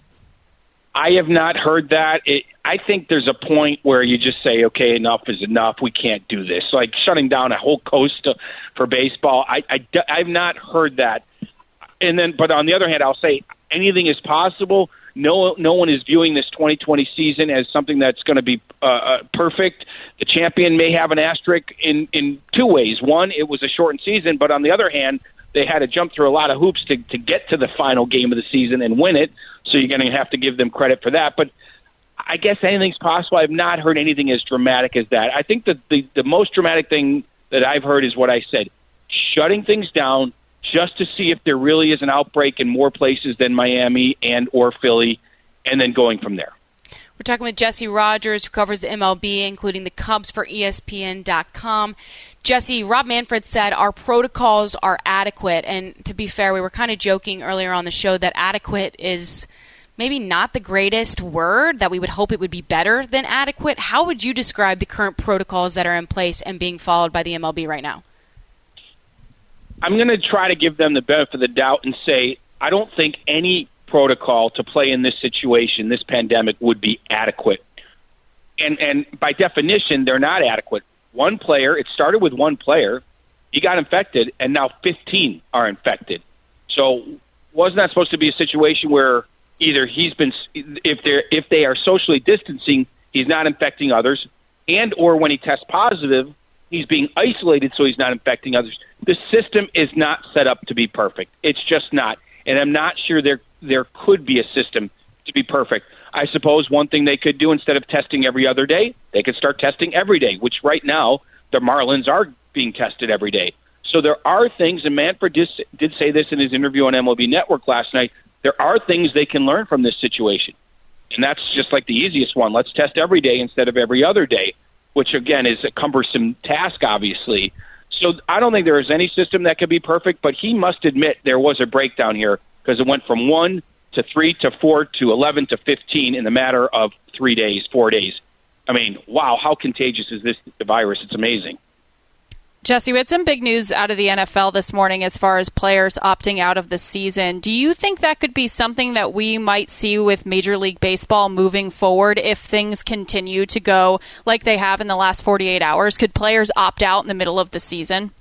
I have not heard that. It, I think there's a point where you just say, okay, enough is enough. We can't do this. Like shutting down a whole coast to, for baseball. I, I, I've not heard that. And then, but on the other hand, I'll say anything is possible. No, no one is viewing this twenty twenty season as something that's going to be uh, uh, perfect. The champion may have an asterisk in, in two ways. One, it was a shortened season, but on the other hand, they had to jump through a lot of hoops to, to get to the final game of the season and win it, so you're going to have to give them credit for that. But I guess anything's possible. I've not heard anything as dramatic as that. I think that the, the most dramatic thing that I've heard is what I said, shutting things down just to see if there really is an outbreak in more places than Miami and or Philly, and then going from there. We're talking with Jesse Rogers, who covers the M L B, including the Cubs for E S P N dot com. Jesse, Rob Manfred said our protocols are adequate, and to be fair, we were kind of joking earlier on the show that adequate is maybe not the greatest word, that we would hope it would be better than adequate. How would you describe the current protocols that are in place and being followed by the M L B right now? I'm going to try to give them the benefit of the doubt and say I don't think any protocol to play in this situation, this pandemic, would be adequate. And and by definition, they're not adequate. One player, it started with one player, he got infected, and now fifteen are infected. So wasn't that supposed to be a situation where either he's been, if they're if they are socially distancing, he's not infecting others, and or when he tests positive, he's being isolated so he's not infecting others. The system is not set up to be perfect. It's just not. And I'm not sure there there could be a system to be perfect. I suppose one thing they could do, instead of testing every other day, they could start testing every day, which right now the Marlins are being tested every day. So there are things, and Manfred did, did say this in his interview on M L B Network last night, there are things they can learn from this situation. And that's just like the easiest one. Let's test every day instead of every other day, which, again, is a cumbersome task, obviously. So I don't think there is any system that could be perfect, but he must admit there was a breakdown here because it went from one to three to four to eleven to fifteen in the matter of three days, four days. I mean, wow, how contagious is this virus? It's amazing. Jesse, we had some big news out of the N F L this morning as far as players opting out of the season. Do you think that could be something that we might see with Major League Baseball moving forward if things continue to go like they have in the last forty-eight hours? Could players opt out in the middle of the season?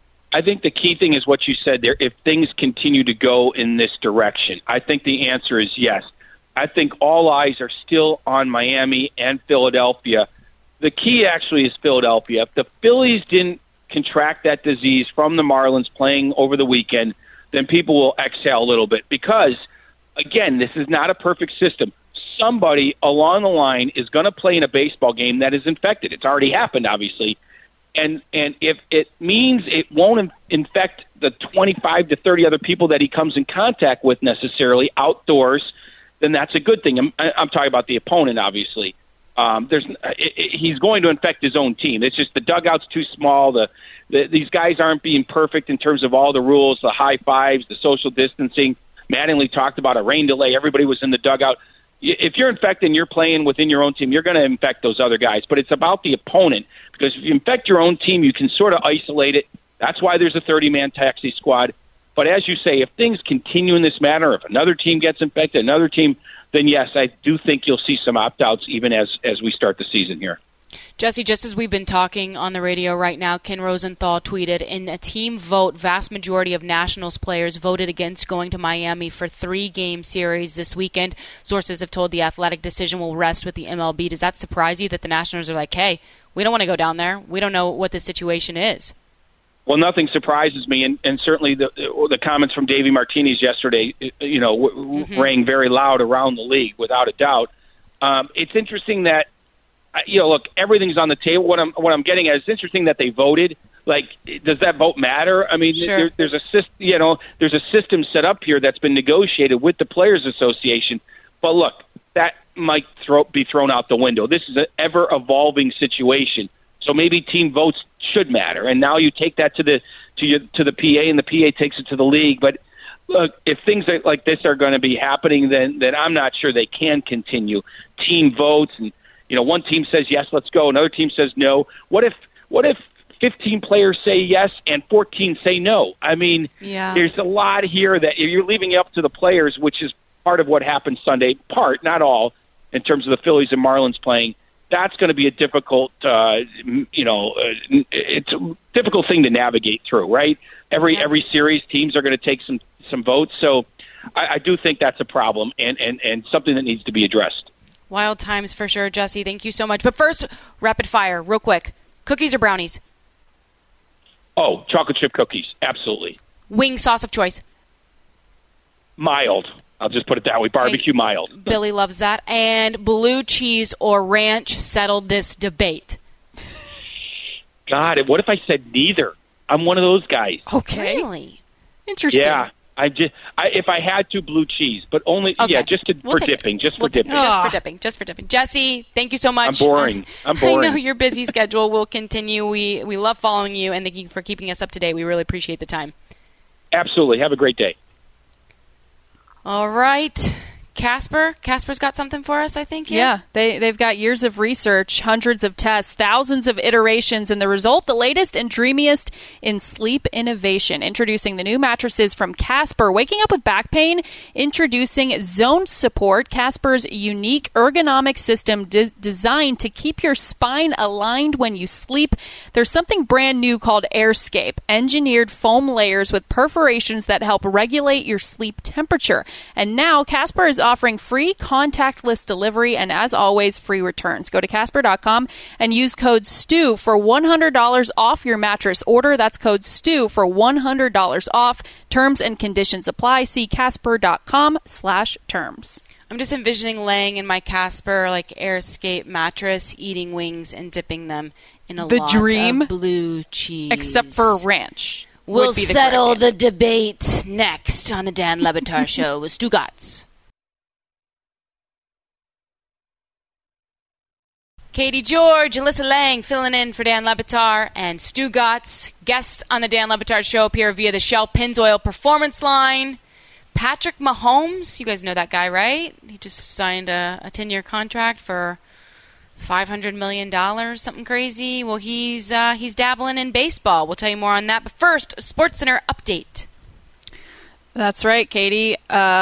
I think the key thing is what you said there. If things continue to go in this direction, I think the answer is yes. I think all eyes are still on Miami and Philadelphia. The key actually is Philadelphia. If the Phillies didn't contract that disease from the Marlins playing over the weekend, then people will exhale a little bit because, again, this is not a perfect system. Somebody along the line is going to play in a baseball game that is infected. It's already happened, obviously. And and if it means it won't infect the twenty-five to thirty other people that he comes in contact with necessarily outdoors, then that's a good thing. I'm, I'm talking about the opponent, obviously. Um, there's it, it, he's going to infect his own team. It's just the dugout's too small. The, the these guys aren't being perfect in terms of all the rules, the high fives, the social distancing. Mattingly talked about a rain delay. Everybody was in the dugout. If you're infected and you're playing within your own team, you're going to infect those other guys. But it's about the opponent, because if you infect your own team, you can sort of isolate it. That's why there's a thirty-man taxi squad. But as you say, if things continue in this manner, if another team gets infected, another team, then yes, I do think you'll see some opt-outs even as, as we start the season here. Jesse, just as we've been talking on the radio right now, Ken Rosenthal tweeted, in a team vote, vast majority of Nationals players voted against going to Miami for three-game series this weekend. Sources have told The Athletic decision will rest with the M L B. Does that surprise you that the Nationals are like, hey, we don't want to go down there. We don't know what the situation is? Well, nothing surprises me, and, and certainly the the comments from Davey Martinez yesterday, you know, w- mm-hmm. rang very loud around the league, without a doubt. Um, it's interesting that, you know, look, everything's on the table. What I'm what I'm getting at is, it's interesting that they voted. Like, does that vote matter? I mean, sure. there, there's a system, you know, there's a system set up here that's been negotiated with the Players Association. But look, that might throw, be thrown out the window. This is an ever evolving situation. So maybe team votes should matter, and now you take that to the to your, to the P A, and the P A takes it to the league. But look, if things like this are going to be happening, then then I'm not sure they can continue. Team votes, and you know, one team says yes, let's go. Another team says no. What if what if fifteen players say yes and fourteen say no? I mean, yeah. There's a lot here that you're leaving it up to the players, which is part of what happened Sunday. Part, not all, in terms of the Phillies and Marlins playing. That's going to be a difficult, uh, you know, uh, it's a difficult thing to navigate through, right? Every every series, teams are going to take some, some votes. So I, I do think that's a problem and, and, and something that needs to be addressed. Wild times for sure, Jesse. Thank you so much. But first, rapid fire, real quick. Cookies or brownies? Oh, chocolate chip cookies, absolutely. Wing sauce of choice? Mild. I'll just put it that way. Barbecue okay. mild. Billy loves that. And blue cheese or ranch settled this debate. God, what if I said neither? I'm one of those guys. Okay. Really? Interesting. Yeah. I just, I, if I had to, blue cheese, but only, okay. yeah, just to, we'll for dipping, it. just we'll for dipping. Just for dipping, just for dipping. Jesse, thank you so much. I'm boring. I'm boring. I know your busy schedule will continue. We we love following you, and thank you for keeping us up to date. We really appreciate the time. Absolutely. Have a great day. All right. Casper, Casper's got something for us, I think. Yeah, yeah they, they've got years of research, hundreds of tests, thousands of iterations, and the result, the latest and dreamiest in sleep innovation. Introducing the new mattresses from Casper. Waking up with back pain? Introducing Zone Support, Casper's unique ergonomic system de- designed to keep your spine aligned when you sleep. There's something brand new called AirScape, engineered foam layers with perforations that help regulate your sleep temperature. And now Casper is offering free contactless delivery and, as always, free returns. Go to Casper dot com and use code STU for one hundred dollars off your mattress order. That's code STU for one hundred dollars off. Terms and conditions apply. See Casper dot com slash terms. I'm just envisioning laying in my Casper like AirScape mattress, eating wings and dipping them in a the lot dream, of blue cheese. Except for ranch. We'll the settle the debate next on the Dan Le Batard Show with Stu Gatz. Katie George, Alyssa Lang filling in for Dan Le Batard and Stu Gatz. Guests on the Dan Le Batard Show appear via the Shell Pennzoil Performance Line. Patrick Mahomes, you guys know that guy, right? He just signed a, a ten-year contract for five hundred million dollars, something crazy. Well, he's uh, he's dabbling in baseball. We'll tell you more on that. But first, a SportsCenter update. That's right, Katie.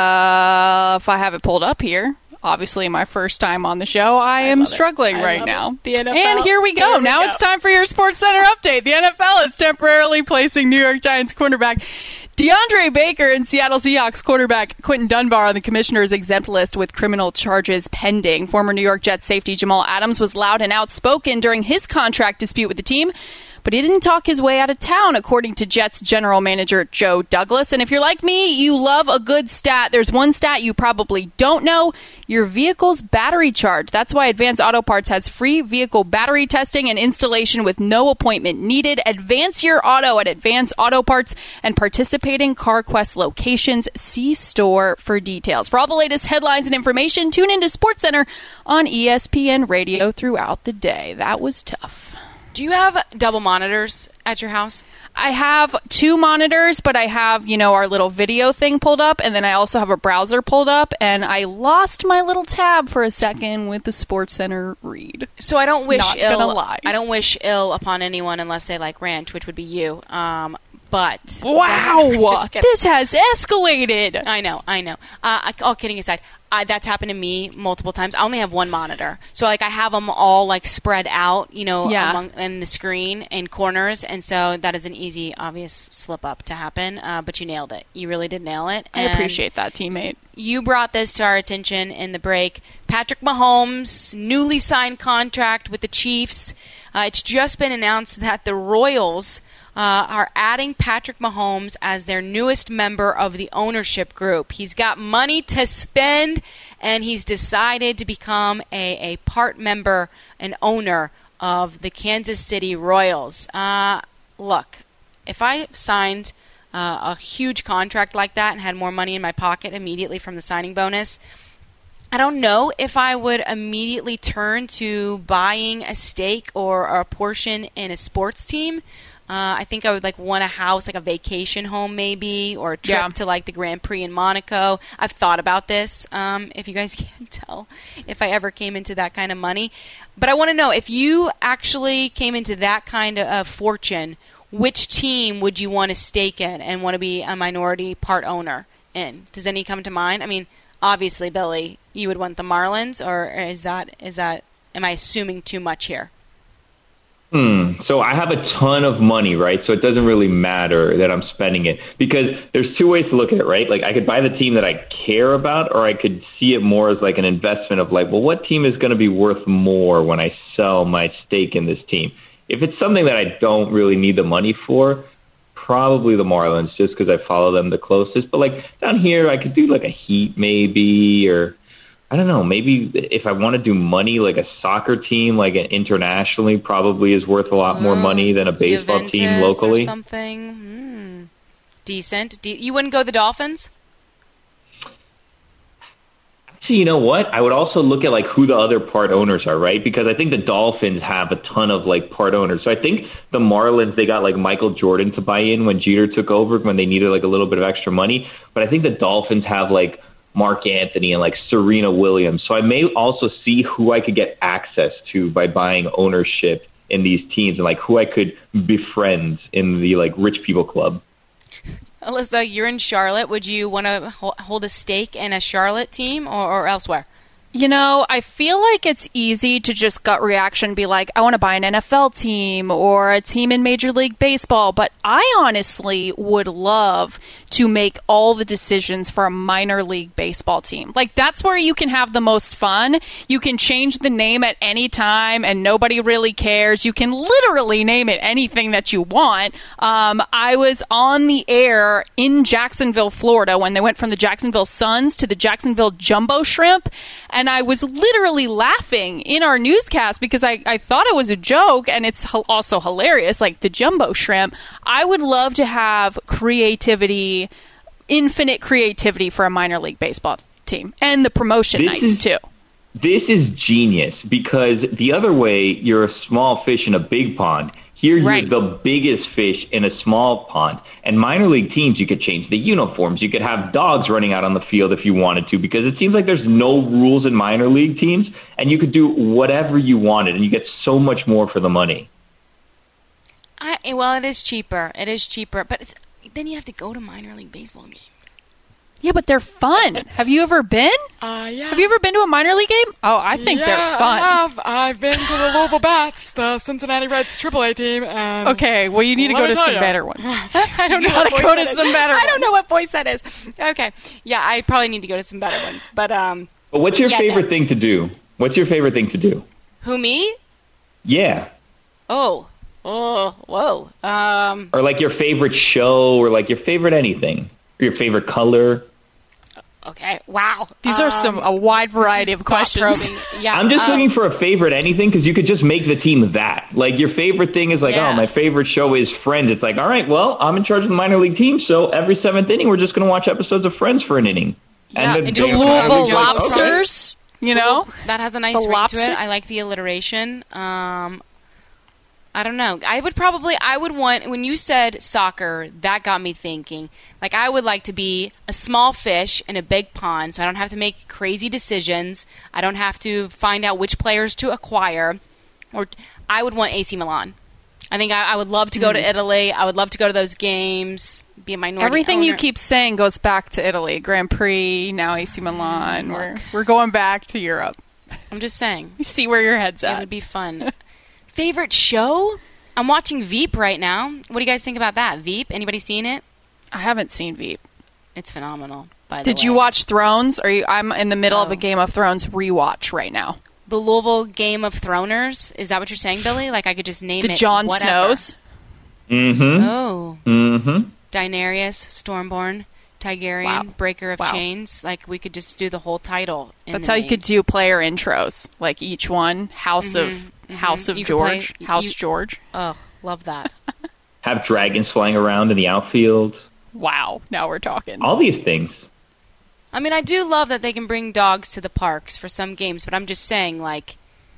Uh, if I have it pulled up here. Obviously, my first time on the show, I, I am struggling I right now. The N F L. And here we go. Here we now go. It's time for your SportsCenter update. The N F L is temporarily placing New York Giants cornerback DeAndre Baker and Seattle Seahawks quarterback Quentin Dunbar on the commissioner's exempt list with criminal charges pending. Former New York Jets safety Jamal Adams was loud and outspoken during his contract dispute with the team, but he didn't talk his way out of town, according to Jets general manager Joe Douglas. And if you're like me, you love a good stat. There's one stat you probably don't know: your vehicle's battery charge. That's why Advance Auto Parts has free vehicle battery testing and installation with no appointment needed. Advance your auto at Advance Auto Parts and participating CarQuest locations. See store for details. For all the latest headlines and information, tune into SportsCenter on E S P N Radio throughout the day. That was tough. Do you have double monitors at your house? I have two monitors, but I have, you know, our little video thing pulled up, and then I also have a browser pulled up, and I lost my little tab for a second with the SportsCenter read. So I don't wish Not ill. gonna lie. I don't wish ill upon anyone unless they like ranch, which would be you. Um, but wow, just gonna, this has escalated. I know, I know. Uh, all kidding aside. I, that's happened to me multiple times. I only have one monitor, so like I have them all like spread out, you know, yeah. among in the screen in corners, and so that is an easy, obvious slip up to happen. Uh, but you nailed it. You really did nail it. I appreciate that, teammate. You brought this to our attention in the break. Patrick Mahomes, newly signed contract with the Chiefs. Uh, it's just been announced that the Royals Uh, are adding Patrick Mahomes as their newest member of the ownership group. He's got money to spend, and he's decided to become a, a part member and owner of the Kansas City Royals. Uh, look, if I signed uh, a huge contract like that and had more money in my pocket immediately from the signing bonus, I don't know if I would immediately turn to buying a stake or, or a portion in a sports team. Uh, I think I would like want a house, like a vacation home maybe, or a trip yeah. to like the Grand Prix in Monaco. I've thought about this, um, if you guys can't tell, if I ever came into that kind of money. But I want to know, if you actually came into that kind of uh, fortune, which team would you want to stake in and want to be a minority part owner in? Does any come to mind? I mean, obviously, Billy, you would want the Marlins, or is that is that? Am I assuming too much here? Hmm. So I have a ton of money, right? So it doesn't really matter that I'm spending it, because there's two ways to look at it, right? Like I could buy the team that I care about, or I could see it more as like an investment of like, well, what team is going to be worth more when I sell my stake in this team? If it's something that I don't really need the money for, probably the Marlins, just because I follow them the closest. But like down here, I could do like a Heat maybe, or I don't know, maybe if I want to do money, like a soccer team, like an internationally, probably is worth a lot more money than a baseball Juventus team locally. Or something hmm. decent. De- you wouldn't go the Dolphins? Actually, you know what? I would also look at like who the other part owners are, right? Because I think the Dolphins have a ton of like part owners. So I think the Marlins, they got like Michael Jordan to buy in when Jeter took over, when they needed like a little bit of extra money. But I think the Dolphins have like Mark Anthony and like Serena Williams. So I may also see who I could get access to by buying ownership in these teams, and like who I could befriend in the like rich people club. Alyssa, you're in Charlotte. Would you want to hold a stake in a Charlotte team or, or elsewhere? You know, I feel like it's easy to just gut reaction be like, I want to buy an N F L team or a team in Major League Baseball. But I honestly would love to make all the decisions for a minor league baseball team. Like, that's where you can have the most fun. You can change the name at any time and nobody really cares. You can literally name it anything that you want. Um, I was on the air in Jacksonville, Florida, when they went from the Jacksonville Suns to the Jacksonville Jumbo Shrimp. And I was literally laughing in our newscast because I, I thought it was a joke, and it's also hilarious, like the Jumbo Shrimp. I would love to have creativity, infinite creativity for a minor league baseball team, and the promotion this nights, is, too. This is genius, because the other way, you're a small fish in a big pond. Here, you're right. the biggest fish in a small pond. And minor league teams, you could change the uniforms. You could have dogs running out on the field if you wanted to, because it seems like there's no rules in minor league teams, and you could do whatever you wanted, and you get so much more for the money. I, well, it is cheaper. It is cheaper. But it's, then you have to go to minor league baseball games. Yeah, but they're fun. Have you ever been? Uh, yeah. Have you ever been to a minor league game? Oh, I think yeah, they're fun. I have. I've been to the Louisville Bats, the Cincinnati Reds triple A team. And okay, well, you need to go to some you. better ones. I don't know you what gotta go to is. some better I don't ones. know what voice that is. Okay. Yeah, I probably need to go to some better ones. But um. But what's your yeah, favorite no. thing to do? What's your favorite thing to do? Who, me? Yeah. Oh. Oh, whoa. Um. Or like your favorite show, or like your favorite anything, or your favorite color. Okay. Wow. These um, are some a wide variety of questions. Yeah. I'm just um, looking for a favorite anything, because you could just make the team that. Like, your favorite thing is like, yeah. oh, my favorite show is Friends. It's like, all right, well, I'm in charge of the minor league team, so every seventh inning, we're just going to watch episodes of Friends for an inning. Yeah, and and the, just Louisville okay. Lobsters, you know? That has a nice The ring lobster- to it. I like the alliteration. Um, I don't know. I would probably, I would want, when you said soccer, that got me thinking. Like, I would like to be a small fish in a big pond, so I don't have to make crazy decisions. I don't have to find out which players to acquire. Or I would want A C Milan. I think I, I would love to go mm. to Italy. I would love to go to those games, be a minority Everything owner. you keep saying goes back to Italy. Grand Prix, now A C Milan. We're, we're going back to Europe. I'm just saying. You see where your head's at. It would be fun. Favorite show? I'm watching Veep right now. What do you guys think about that? Veep? Anybody seen it? I haven't seen Veep. It's phenomenal, by the Did way. you watch Thrones? Or you, I'm in the middle Oh. of a Game of Thrones rewatch right now. The Louisville Game of Throners? Is that what you're saying, Billy? Like, I could just name The it Jon whatever. Snows? Mm-hmm. Oh. Mm-hmm. Daenerys, Stormborn, Targaryen, Wow. Breaker of Wow. Chains. Like, we could just do the whole title. in That's the how you name. could do player intros. Like each one. House Mhm, of mhm. House of You could play- George. House you- George. Oh, love that. Have dragons flying around in the outfield. Wow. Now we're talking. All these things. I mean, I do love that they can bring dogs to the parks for some games, but I'm just saying, like,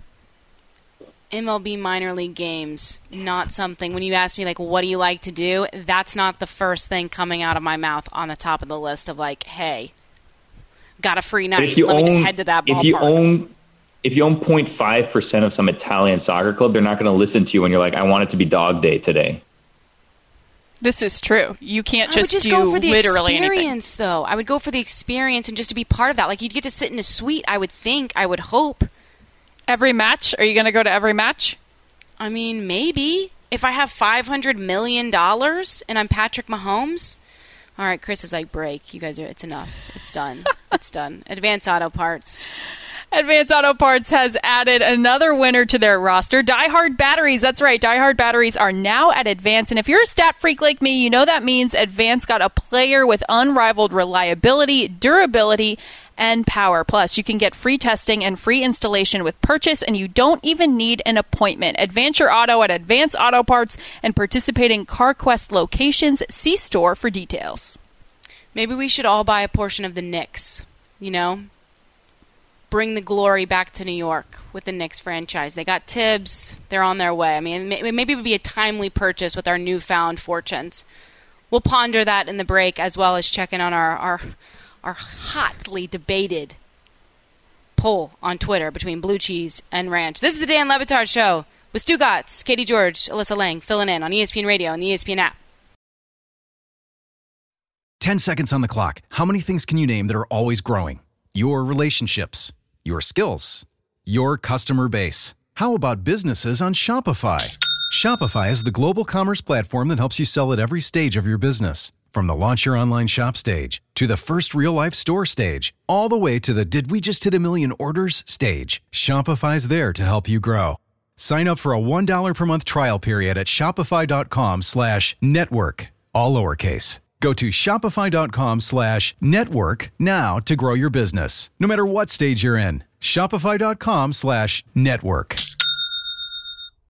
M L B minor league games, not something, when you ask me, like, what do you like to do, that's not the first thing coming out of my mouth on the top of the list of, like, hey, got a free But night, if you let own, me just head to that ballpark. if you own, if you own zero point five percent of some Italian soccer club, they're not going to listen to you when you're like, I want it to be dog day today. This is true. You can't I would just, just do go for the literally anything. experience, though. I would go for the experience and just to be part of that. Like, you'd get to sit in a suite, I would think, I would hope. Every match? Are you going to go to every match? I mean, maybe. If I have five hundred million dollars and I'm Patrick Mahomes. All right, Chris is like, break. You guys are, it's enough. It's done. It's done. Advanced Auto Parts. Advance Auto Parts has added another winner to their roster, DieHard Batteries. That's right, DieHard Batteries are now at Advance. And if you're a stat freak like me, you know that means Advance got a player with unrivaled reliability, durability, and power. Plus, you can get free testing and free installation with purchase, and you don't even need an appointment. Advance your auto at Advance Auto Parts and participating CarQuest locations. See store for details. Maybe we should all buy a portion of the Knicks, you know? Bring the glory back to New York with the Knicks franchise. They got Tibbs. They're on their way. I mean, maybe it would be a timely purchase with our newfound fortunes. We'll ponder that in the break, as well as checking on our our, our hotly debated poll on Twitter between Blue Cheese and Ranch. This is the Dan Le Batard Show with Stu Gatz, Katie George, Alyssa Lang, filling in on E S P N Radio and the E S P N app. Ten seconds on the clock. How many things can you name that are always growing? Your relationships, your skills, your customer base. How about businesses on Shopify? Shopify is the global commerce platform that helps you sell at every stage of your business. From the launch your online shop stage, to the first real-life store stage, all the way to the did we just hit a million orders stage. Shopify's there to help you grow. Sign up for a one dollar per month trial period at shopify.com slash network, all lowercase. Go to shopify.com slash network now to grow your business, no matter what stage you're in. Shopify.com slash network.